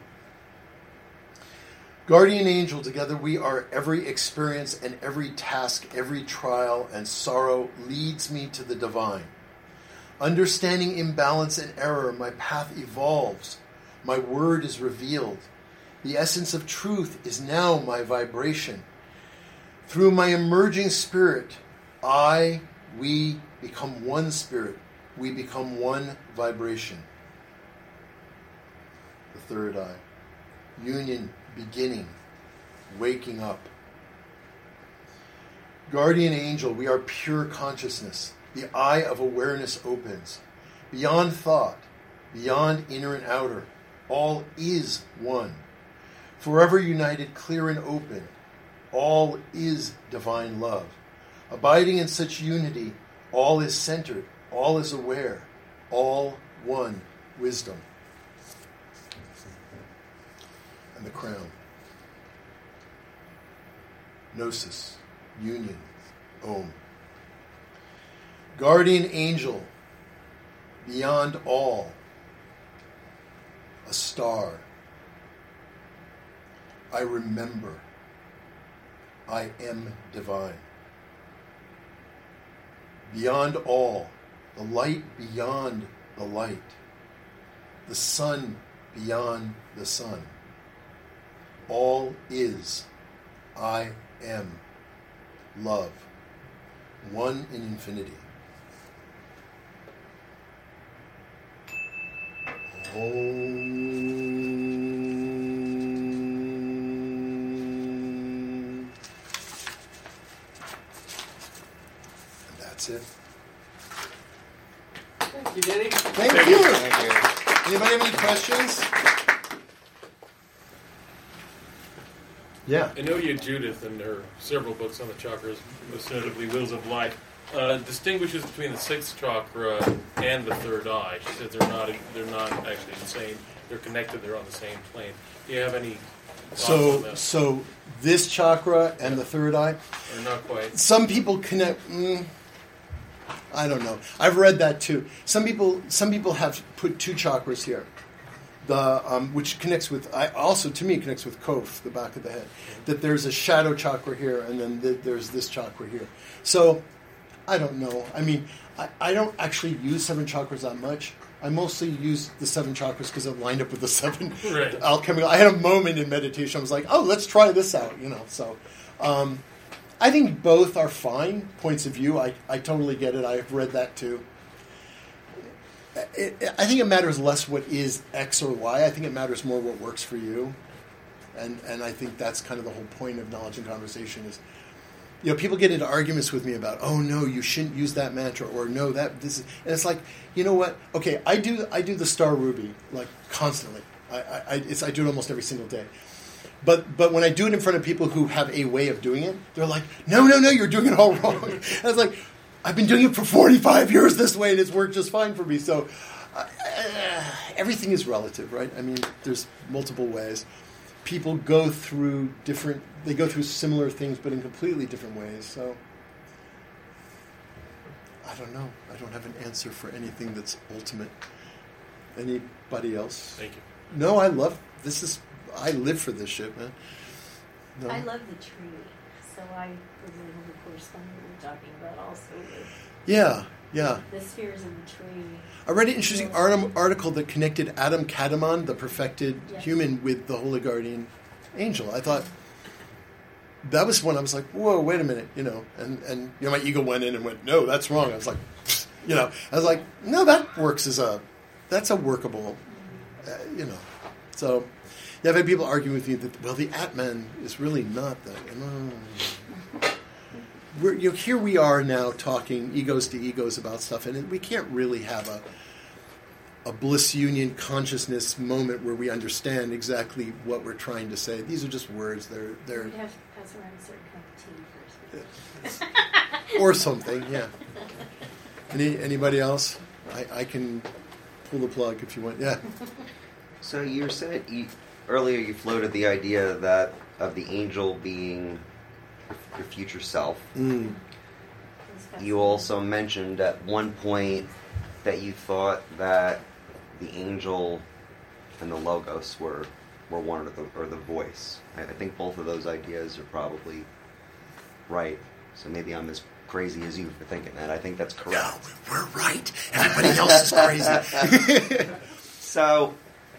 Guardian angel, together we are every experience and every task, every trial and sorrow leads me to the divine. Understanding imbalance and error, my path evolves. My word is revealed. The essence of truth is now my vibration. Through my emerging spirit, I, we become one spirit. We become one vibration. The third eye. Union, beginning, waking up. Guardian angel, we are pure consciousness. The eye of awareness opens. Beyond thought, beyond inner and outer, all is one. Forever united, clear and open, all is divine love. Abiding in such unity, all is centered, all is aware, all one wisdom. And the crown. Gnosis, union, Om. Guardian angel, beyond all, a star, I remember. I am divine. Beyond all, the light beyond the light, the sun beyond the sun. All is, I am, love, one in infinity. Om. And that's it. Thank you, Danny. Thank, Thank you. you. Thank you. Anybody have any questions? Yeah. Enodia Judith, in her several books on the chakras, most notably Wheels of Life, uh, distinguishes between the sixth chakra and the third eye. She says they're not they're not actually the same. They're connected. They're on the same plane. Do you have any thoughts on So, that? so this chakra and the third eye. Or not quite? Some people connect. Mm, I don't know. I've read that too. Some people, some people have put two chakras here, the um, which connects with. I also, to me, connects with Kof, the back of the head. That there's a shadow chakra here, and then th- there's this chakra here. So, I don't know. I mean, I, I don't actually use seven chakras that much. I mostly use the seven chakras because it lined up with the seven Right. alchemical. I had a moment in meditation. I was like, oh, let's try this out. You know, so. Um, I think both are fine points of view. I, I totally get it. I've read that too. It, it, I think it matters less what is X or Y. I think it matters more what works for you. And and I think that's kind of the whole point of knowledge and conversation is, you know, people get into arguments with me about, oh no, you shouldn't use that mantra, or no, that this is, and it's like, you know what? Okay, I do I do the Star Ruby like constantly. I I, I, it's, I do it almost every single day. But but when I do it in front of people who have a way of doing it, they're like, no, no, no, you're doing it all wrong. And I was like, I've been doing it for forty-five years this way, and it's worked just fine for me. So uh, everything is relative, right? I mean, there's multiple ways. People go through different, they go through similar things, but in completely different ways. So I don't know. I don't have an answer for anything that's ultimate. Anybody else? Thank you. No, I love, this is, I live for this shit, man. No. I love the tree, so I was able to correspond with what we were talking about also with Yeah, yeah. the spheres in the tree. I read an interesting art- article that connected Adam Kadmon, the perfected Yes. human, with the Holy Guardian Angel. I thought that was when I was like, whoa, wait a minute, you know, and, and you know, my ego went in and went, no, that's wrong. I was like, you know, I was like, no, that works as a, that's a workable, uh, you know. So, yeah, I've had people argue with me that, well, the Atman is really not that. No. We're, you know, here we are now talking egos to egos about stuff, and it, we can't really have a a bliss union consciousness moment where we understand exactly what we're trying to say. These are just words. They're they're You'd have to pass around a certain cup of tea first. or something. Yeah. Any anybody else? I, I can pull the plug if you want. Yeah. So you said you, earlier you floated the idea that of the angel being your future self. Mm. You also mentioned at one point that you thought that the angel and the logos were were one of the or the voice. I, I think both of those ideas are probably right. So maybe I'm as crazy as you for thinking that. I think that's correct. No, we're right. Everybody else is crazy. So,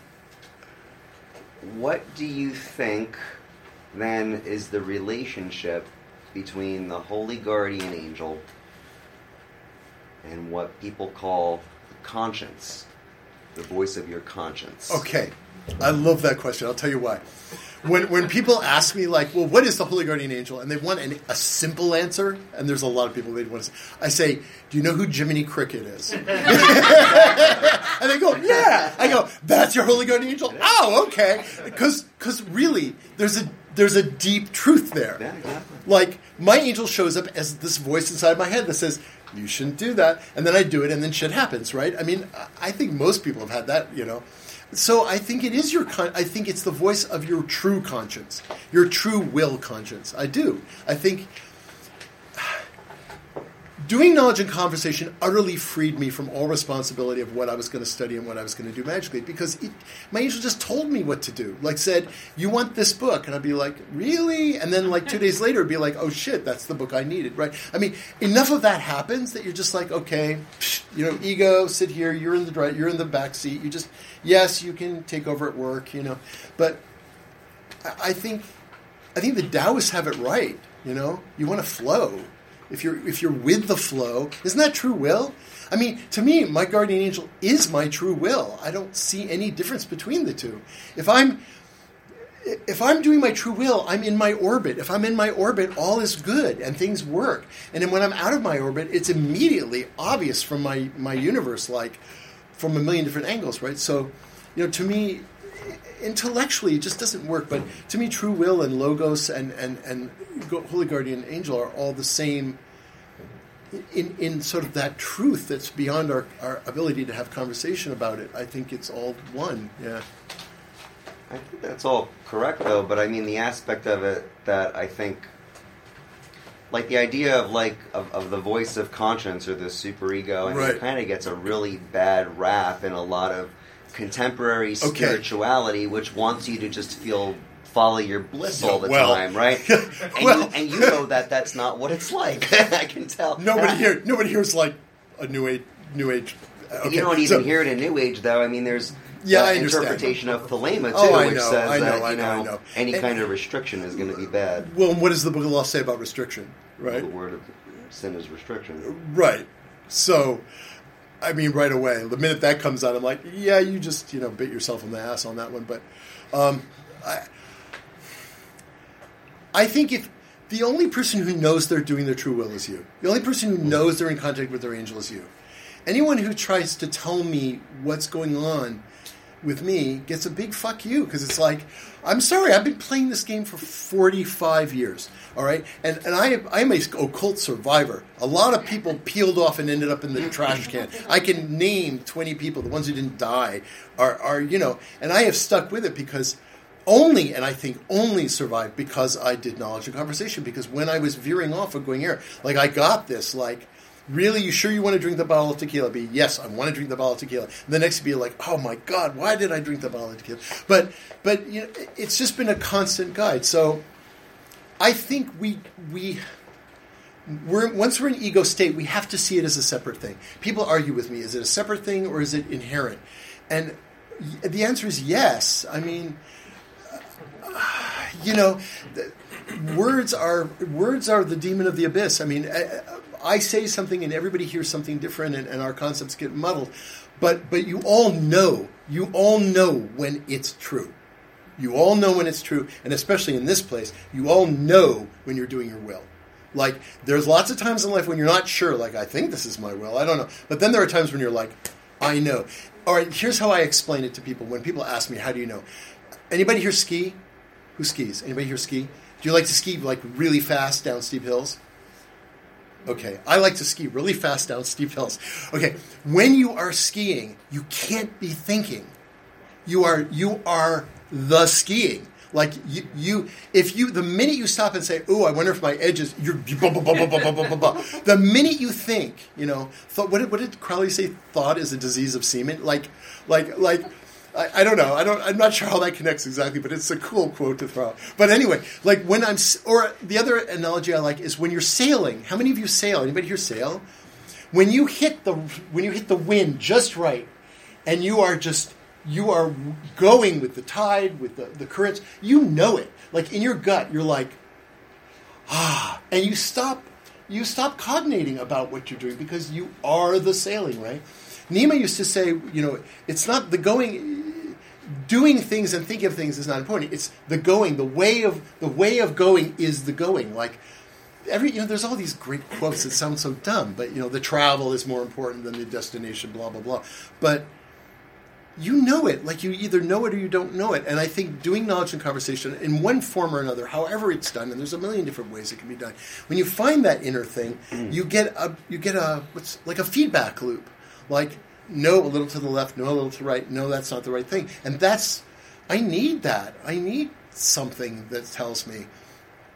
what do you think then is the relationship between the Holy Guardian Angel and what people call the conscience, the voice of your conscience? Okay. I love that question. I'll tell you why. When when people ask me, like, well, what is the Holy Guardian Angel? And they want an, a simple answer, and there's a lot of people they want to say, I say, do you know who Jiminy Cricket is? And they go, yeah. I go, that's your Holy Guardian Angel? Oh, okay. Because because really, there's a there's a deep truth there. Yeah, exactly. Like, my angel shows up as this voice inside my head that says, you shouldn't do that. And then I do it, and then shit happens, right? I mean, I think most people have had that, you know. So I think it is your con- I think it's the voice of your true conscience, your true will conscience. I do. I think doing knowledge and conversation utterly freed me from all responsibility of what I was going to study and what I was going to do magically, because it, my angel just told me what to do. Like said, you want this book, and I'd be like, really? And then like two days later, it'd be like, oh shit, that's the book I needed, right? I mean, enough of that happens that you're just like, okay, psh, you know, ego, sit here, you're in the dri- you're in the back seat. You just, yes, you can take over at work, you know, but I, I think, I think the Taoists have it right. You know, you want to flow. If you're if you're with the flow, isn't that true will? I mean, to me, my guardian angel is my true will. I don't see any difference between the two. If I'm if I'm doing my true will, I'm in my orbit. If I'm in my orbit, all is good and things work. And then when I'm out of my orbit, it's immediately obvious from my, my universe, like from a million different angles, right? So, you know, to me, intellectually, it just doesn't work. But to me, true will and logos and, and, and holy guardian angel are all the same in, in sort of that truth that's beyond our, our ability to have conversation about it. I think it's all one, yeah. I think that's all correct, though, but I mean, the aspect of it that I think, like the idea of like of, of the voice of conscience or the superego, I mean, right. It kind of gets a really bad rap in a lot of contemporary Okay. spirituality, which wants you to just feel follow your bliss all the well, time, right? And, well, you, and you know that that's not what it's like. I can tell. Nobody here, nobody here is like a new age, new age. Okay, you don't even so, hear it in New Age, though. I mean, there's Yeah, the I understand. interpretation of Thelema, too, Oh, I which know, says I know, that I you know, I know, know. any And- kind of restriction is going to be bad. Well, what does the Book of Law say about restriction? Right. The word of sin is restriction. Right. So, I mean, right away, the minute that comes out, I'm like, yeah, you just, you know, bit yourself in the ass on that one. But um, I, I think if the only person who knows they're doing their true will is you, the only person who knows they're in contact with their angel is you. Anyone who tries to tell me what's going on with me gets a big fuck you, because it's like, I'm sorry, I've been playing this game for forty-five years, all right? And and I am, I'm a occult survivor. A lot of people peeled off and ended up in the trash can. I can name twenty people. The ones who didn't die are, are, you know, and I have stuck with it because only, and I think only survived because I did knowledge and conversation, because when I was veering off of going here, like I got this, like, really, you sure you want to drink the bottle of tequila? Be, yes, I want to drink the bottle of tequila. And the next be like, oh my God, why did I drink the bottle of tequila? But, but you know, it's just been a constant guide. So I think we, we, we're, once we're in ego state, we have to see it as a separate thing. People argue with me, is it a separate thing or is it inherent? And the answer is yes. I mean, you know, words are, words are the demon of the abyss. I mean, I, I say something and everybody hears something different, and, and our concepts get muddled. But but you all know, you all know when it's true. You all know when it's true, and especially in this place, you all know when you're doing your will. Like, there's lots of times in life when you're not sure, like, I think this is my will, I don't know. But then there are times when you're like, I know. All right, here's how I explain it to people. When people ask me, how do you know? Anybody here ski? Who skis? Anybody here ski? Do you like to ski, like, really fast down steep hills? Okay, I like to ski really fast down steep hills. Okay, when you are skiing, you can't be thinking. You are you are the skiing. Like you, you if you the minute you stop and say, "Oh, I wonder if my edge is," you're you, blah, blah, blah, blah, blah, blah, blah, blah. The minute you think, you know, thought, what did what did Crowley say? Thought is a disease of semen. Like, like, like. I, I don't know. I don't. I'm not sure how that connects exactly, but it's a cool quote to throw out. But anyway, like when I'm, or the other analogy I like is when you're sailing. How many of you sail? Anybody here sail? When you hit the when you hit the wind just right, and you are just you are going with the tide, with the, the currents. You know it. Like in your gut, you're like, ah, and you stop. You stop cognating about what you're doing because you are the sailing, right? Nima used to say, you know, it's not the going, doing things and thinking of things is not important. It's the going, the way of the way of going is the going. Like every, you know, there's all these great quotes that sound so dumb, but you know, the travel is more important than the destination. Blah blah blah. But you know it, like you either know it or you don't know it. And I think doing knowledge and conversation in one form or another, however it's done, and there's a million different ways it can be done. When you find that inner thing, mm. you get a you get a what's like a feedback loop. Like, no, a little to the left, no, a little to the right, no, that's not the right thing. And that's, I need that. I need something that tells me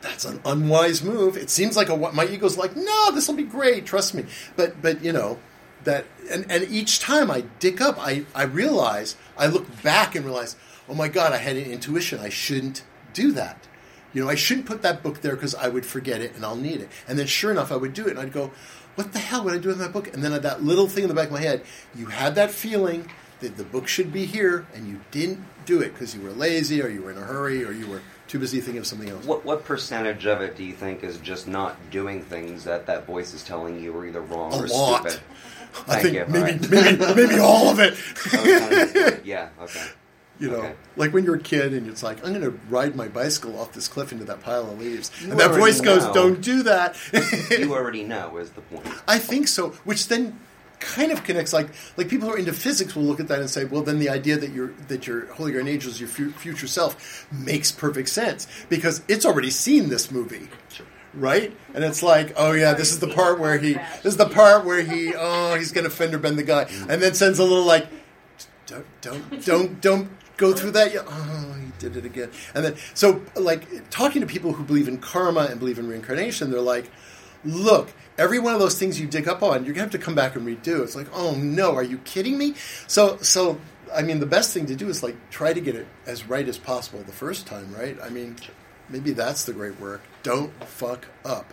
that's an unwise move. It seems like a my ego's like, no, this will be great, trust me. But but you know that, and, and each time I dick up, I I realize I look back and realize, oh my God, I had an intuition. I shouldn't do that. You know, I shouldn't put that book there because I would forget it and I'll need it. And then sure enough, I would do it, and I'd go, what the hell would I do with my book? And then that little thing in the back of my head, you had that feeling that the book should be here, and you didn't do it because you were lazy, or you were in a hurry, or you were too busy thinking of something else. What what percentage of it do you think is just not doing things that that voice is telling you are either wrong a or lot. stupid? I Thank think you. maybe, Right. maybe maybe all of it. Oh, kind of, yeah. Okay. You know, Okay. like when you're a kid and it's like, I'm going to ride my bicycle off this cliff into that pile of leaves. You and that already voice goes, know. don't do that. You already know is the point. I think so, which then kind of connects, like like people who are into physics will look at that and say, well, then the idea that your that your Holy Guardian Angel is your fu- future self makes perfect sense because it's already seen this movie. Right? And it's like, oh yeah, this is the part where he, this is the part where he, oh, he's going to fender bend the guy. And then sends a little like, don't, don't, don't, don't go through that yet. Oh, he did it again. And then, so like talking to people who believe in karma and believe in reincarnation, they're like, look, every one of those things you dig up on, you're going to have to come back and redo. It's like, oh no, are you kidding me? So, so, I mean, the best thing to do is like try to get it as right as possible the first time, right? I mean, maybe that's the great work. Don't fuck up.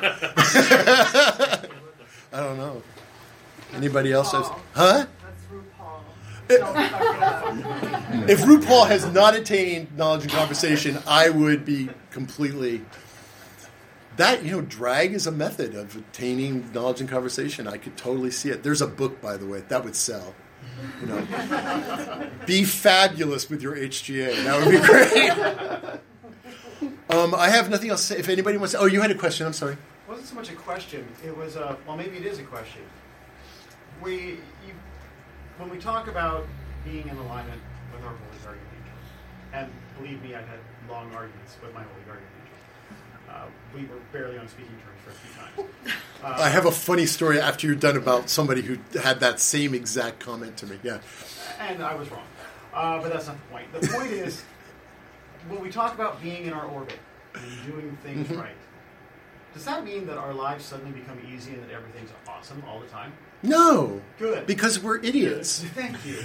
I don't know. Anybody else has... Huh? That's RuPaul. If RuPaul has not attained knowledge and conversation, I would be completely... That, you know, drag is a method of attaining knowledge and conversation. I could totally see it. There's a book, by the way, that would sell. You know, be fabulous with your H G A. That would be great. Um, I have nothing else to say. If anybody wants to... Oh, you had a question. I'm sorry. It wasn't so much a question. It was a... Well, maybe it is a question. We... You, when we talk about being in alignment with our Holy Guardian Angel, and believe me, I've had long arguments with my Holy Guardian Angel. Uh, we were barely on speaking terms for a few times. Uh, I have a funny story after you're done about somebody who had that same exact comment to me. Yeah. And I was wrong. Uh, but that's not the point. The point is, when we talk about being in our orbit and doing things Mm-hmm. right, does that mean that our lives suddenly become easy and that everything's awesome all the time? No. Good. Because we're idiots. Thank you.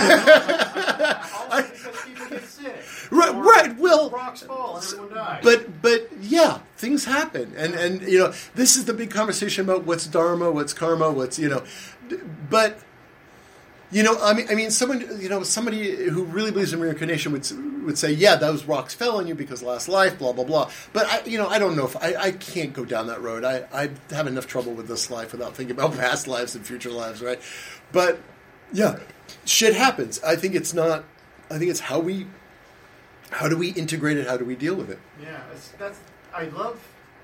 I- Also because people get sick. Right, Or right, well- rocks fall and everyone dies. But but yeah, things happen, and and you know this is the big conversation about what's dharma, what's karma, what's you know, but you know I mean I mean someone you know somebody who really believes in reincarnation would would say yeah those rocks fell on you because last life blah blah blah. But I you know I don't know if I, I can't go down that road. I I have enough trouble with this life without thinking about past lives and future lives, right? But yeah, shit happens. I think it's not. I think it's how we. How do we integrate it? How do we deal with it? Yeah, it's, that's. I love.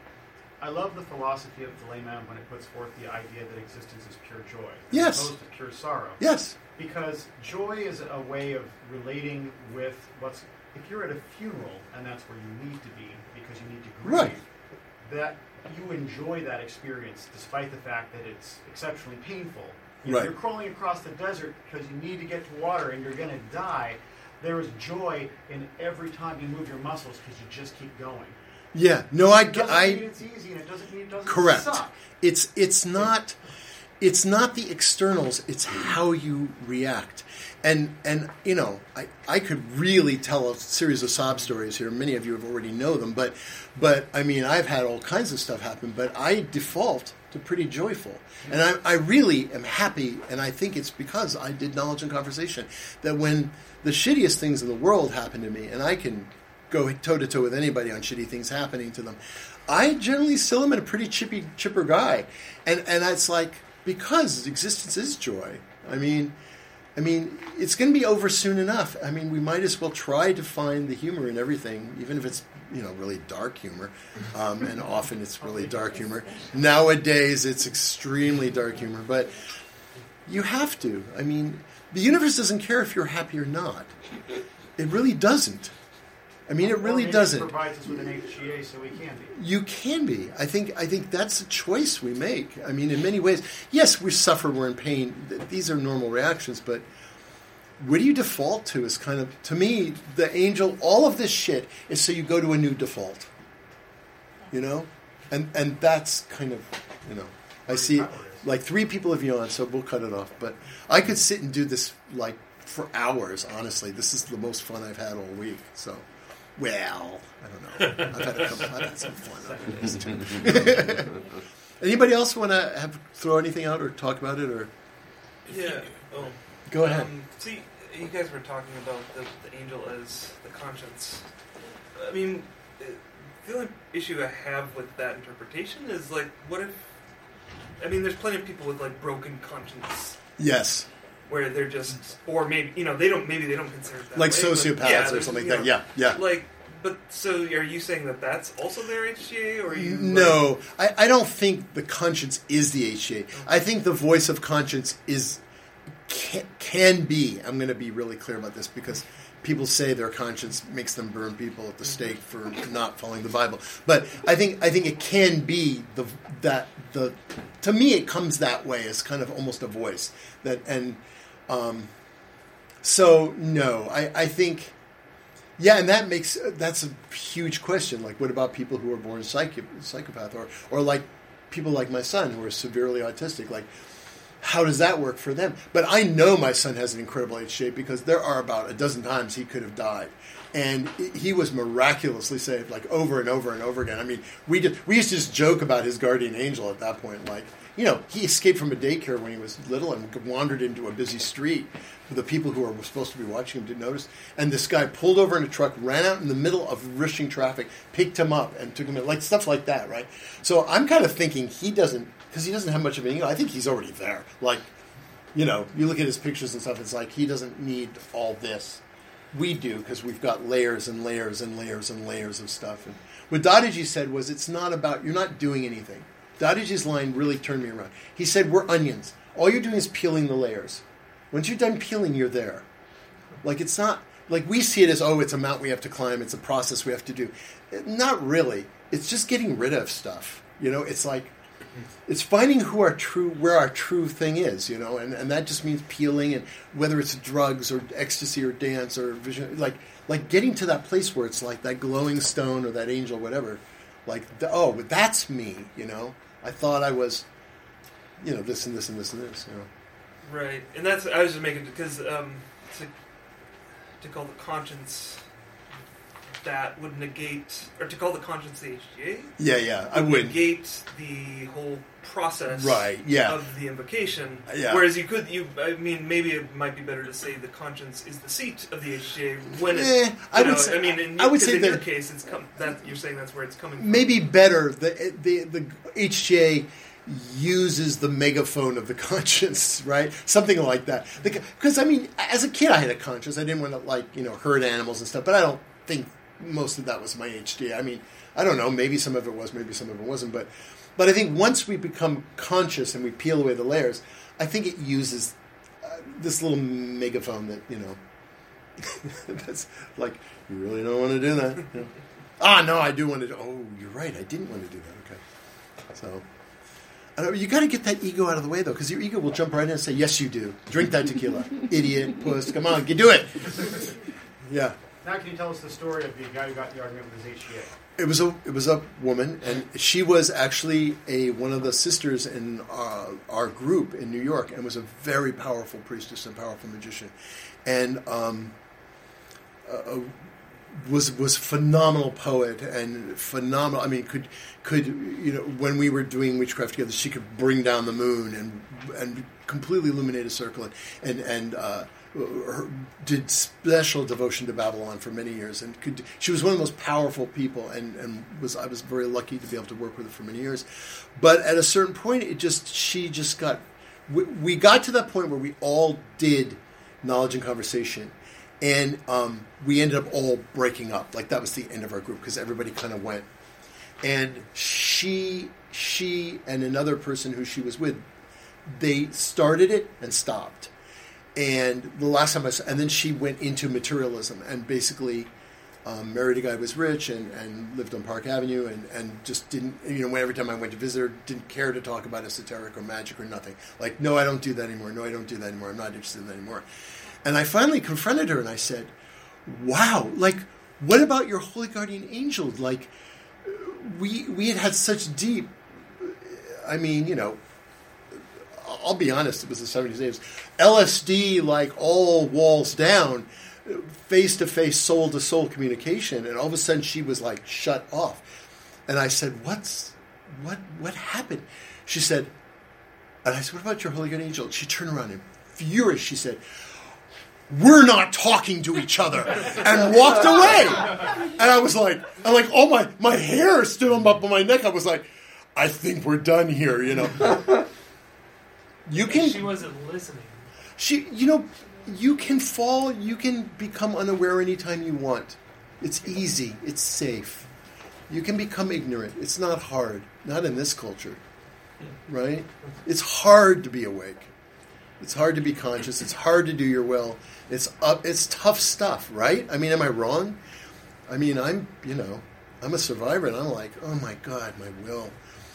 I love the philosophy of the layman when it puts forth the idea that existence is pure joy, Yes. as opposed to pure sorrow. Yes. Because joy is a way of relating with what's. If you're at a funeral and that's where you need to be because you need to grieve, Right. that you enjoy that experience despite the fact that it's exceptionally painful. You know, Right. You're crawling across the desert because you need to get to water and you're going to die. There is joy in every time you move your muscles because you just keep going. Yeah. No, I. It doesn't I mean it's easy and it doesn't mean it doesn't correct. suck. It's it's not. It's not the externals. It's how you react. And and you know, I, I could really tell a series of sob stories here. Many of you have already know them, but but I mean, I've had all kinds of stuff happen. But I default to pretty joyful, and I, I really am happy. And I think it's because I did knowledge and conversation that when the shittiest things in the world happen to me, and I can go toe to toe with anybody on shitty things happening to them, I generally still am a pretty chippy chipper guy, and and it's like because existence is joy. I mean. I mean, it's going to be over soon enough. I mean, we might as well try to find the humor in everything, even if it's, you know, really dark humor. Um, and often it's really dark humor. Nowadays, it's extremely dark humor. But you have to. I mean, the universe doesn't care if you're happy or not. It really doesn't. I mean, it Or really maybe doesn't. It provides us with an H G A so we can be. You can be. I think. I think that's a choice we make. I mean, in many ways, yes, we suffer. We're in pain. Th- These are normal reactions. But what do you default to? Is kind of to me the angel. All of this shit is so you go to a new default. you know, and and that's kind of, you know, I see like three people have yawned, so we'll cut it off. But I could sit and do this like for hours. Honestly, this is the most fun I've had all week. So, well, I don't know. I've had a couple. I've had some fun other days too. Anybody else want to have throw anything out or talk about it or? Yeah. Oh. Go ahead. Um, see, you guys were talking about the, the angel as the conscience. I mean, the only issue I have with that interpretation is like, what if? I mean, there's plenty of people with like broken conscience. Yes. Where they're just, or maybe you know, they don't. Maybe they don't consider it that like way, sociopaths yeah, or something you like know, that. Yeah, yeah. Like, but so are you saying that that's also their H G A, or are you? No, like, I, I don't think the conscience is the H G A. Okay. I think the voice of conscience is can, can be. I'm going to be really clear about this because people say their conscience makes them burn people at the stake for not following the Bible. But I think I think it can be the that the to me it comes that way as kind of almost a voice that and um, so no, I, I think yeah, and that makes that's a huge question. Like, what about people who are born psycho, psychopath or or like people like my son who are severely autistic? Like, how does that work for them? But I know my son has an incredible H G A because there are about a dozen times he could have died. And he was miraculously saved, like over and over and over again. I mean, we did, we used to just joke about his guardian angel at that point. Like, you know, he escaped from a daycare when he was little and wandered into a busy street. The people who were supposed to be watching him didn't notice. And this guy pulled over in a truck, ran out in the middle of rushing traffic, picked him up, and took him in. Like, stuff like that, right? So I'm kind of thinking he doesn't, because he doesn't have much of an ego. I think he's already there. Like, you know, you look at his pictures and stuff, it's like he doesn't need all this. We do, because we've got layers and layers and layers and layers of stuff. And what Dadaji said was, it's not about, you're not doing anything. Dadaji's line really turned me around. He said, we're onions. All you're doing is peeling the layers. Once you're done peeling, you're there. Like, it's not, like we see it as, oh, it's a mountain we have to climb, it's a process we have to do. Not really. It's just getting rid of stuff. You know, it's like, it's finding who our true, where our true thing is, you know, and, and that just means peeling, and whether it's drugs or ecstasy or dance or vision, like like getting to that place where it's like that glowing stone or that angel, whatever, like, the, oh, that's me, you know. I thought I was, you know, this and this and this and this, you know. Right, and that's, I was just making, because um, to, to call the conscience that would negate, or to call the conscience the H G A. Yeah, yeah, I would negate the whole process, right? Yeah. of the invocation. Yeah. Whereas you could, you, I mean, maybe it might be better to say the conscience is the seat of the H G A when it's. Eh, I know, would say. I mean, in, I would say in that your case, it's come, that you're saying that's where it's coming from. Maybe better. The the the H G A uses the megaphone of the conscience, right? Something like that. Because I mean, as a kid, I had a conscience. I didn't want to like you know hurt animals and stuff, but I don't think most of that was my H D A. I mean, I don't know. Maybe some of it was, maybe some of it wasn't. But, but I think once we become conscious and we peel away the layers, I think it uses uh, this little megaphone that you know. That's like you really don't want to do that. You know? Ah, no, I do want to. do... Oh, you're right. I didn't want to do that. Okay, so. I don't, you got to get that ego out of the way, though, because your ego will jump right in and say, "Yes, you do. Drink that tequila, idiot, puss. Come on, you do it." Yeah. Now, can you tell us the story of the guy who got the argument with his H G A? It was a it was a woman, and she was actually a one of the sisters in uh, our group in New York, and was a very powerful priestess and powerful magician, and um, uh, was was phenomenal poet and phenomenal. I mean, could could you know when we were doing witchcraft together, she could bring down the moon and and completely illuminate a circle and and. and uh, Her, did special devotion to Babylon for many years, and could she was one of the most powerful people, and, and was I was very lucky to be able to work with her for many years. But at a certain point, it just she just got we, we got to that point where we all did knowledge and conversation, and um, we ended up all breaking up. Like that was the end of our group because everybody kind of went, and she she and another person who she was with, they started it and stopped. And the last time I saw, and then she went into materialism and basically um, married a guy who was rich and, and lived on Park Avenue and, and just didn't, you know, every time I went to visit her, didn't care to talk about esoteric or magic or nothing. Like, no, I don't do that anymore. No, I don't do that anymore. I'm not interested in that anymore. And I finally confronted her and I said, wow, like, what about your holy guardian angel? Like, we we had had such deep. I mean, you know, I'll be honest. It was the seventies, eighties. L S D, like all walls down, face to face, soul to soul communication, and all of a sudden she was like shut off. And I said, "What's what? What happened?" She said, and I said, "What about your holy good angel?" She turned around and furious. She said, "We're not talking to each other," and walked away. And I was like, I'm like, oh my, my hair stood up on my neck. I was like, I think we're done here, you know. You can. She wasn't listening. She, you know, you can fall. You can become unaware anytime you want. It's easy. It's safe. You can become ignorant. It's not hard. Not in this culture, right? It's hard to be awake. It's hard to be conscious. It's hard to do your will. It's up. It's tough stuff, right? I mean, am I wrong? I mean, I'm, you know, I'm a survivor, and I'm like, oh my God, my will.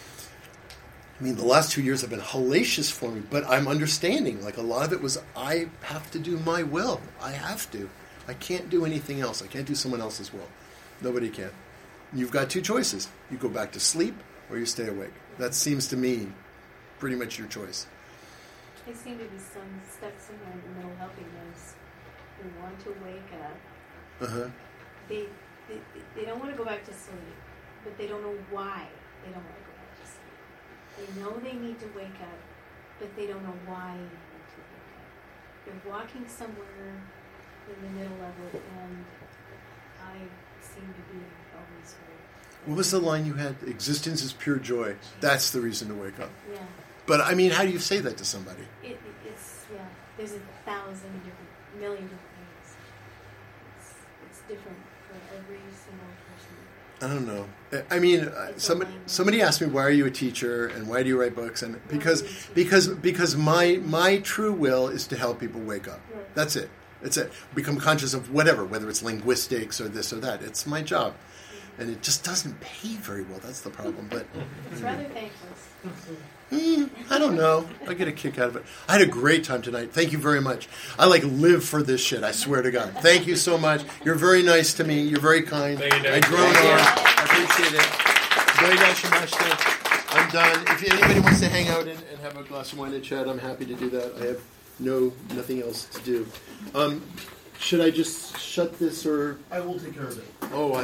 I mean, the last two years have been hellacious for me, but I'm understanding. Like, a lot of it was, I have to do my will. I have to. I can't do anything else. I can't do someone else's will. Nobody can. You've got two choices. You go back to sleep, or you stay awake. That seems to me pretty much your choice. There seem to be some stuck somewhere in the middle helping those who want to wake up. Uh-huh. They, they they don't want to go back to sleep, but they don't know why they don't want to go back to sleep. They know they need to wake up, but they don't know why they need to wake up. They're walking somewhere in the middle of it, and I seem to be always right. What was the line you had? Existence is pure joy. That's the reason to wake up. Yeah. But, I mean, how do you say that to somebody? It, it's, yeah, there's a thousand different, million different ways. It's, it's different for every single person. I don't know. I mean, uh, somebody somebody asked me, why are you a teacher and why do you write books? And because because because my my true will is to help people wake up. Right. That's it. It's it. Become conscious of whatever, whether it's linguistics or this or that. It's my job. And it just doesn't pay very well. That's the problem. But it's rather thankless. Mm, I don't know. I get a kick out of it. I had a great time tonight. Thank you very much. I like live for this shit. I swear to God. Thank you so much. You're very nice to me. You're very kind. Thank you, I drone on. I appreciate it. Doidashimashita. I'm done. If anybody wants to hang out and, and have a glass of wine and chat, I'm happy to do that. I have no nothing else to do. Um, should I just shut this or? I will take care of it. Oh. I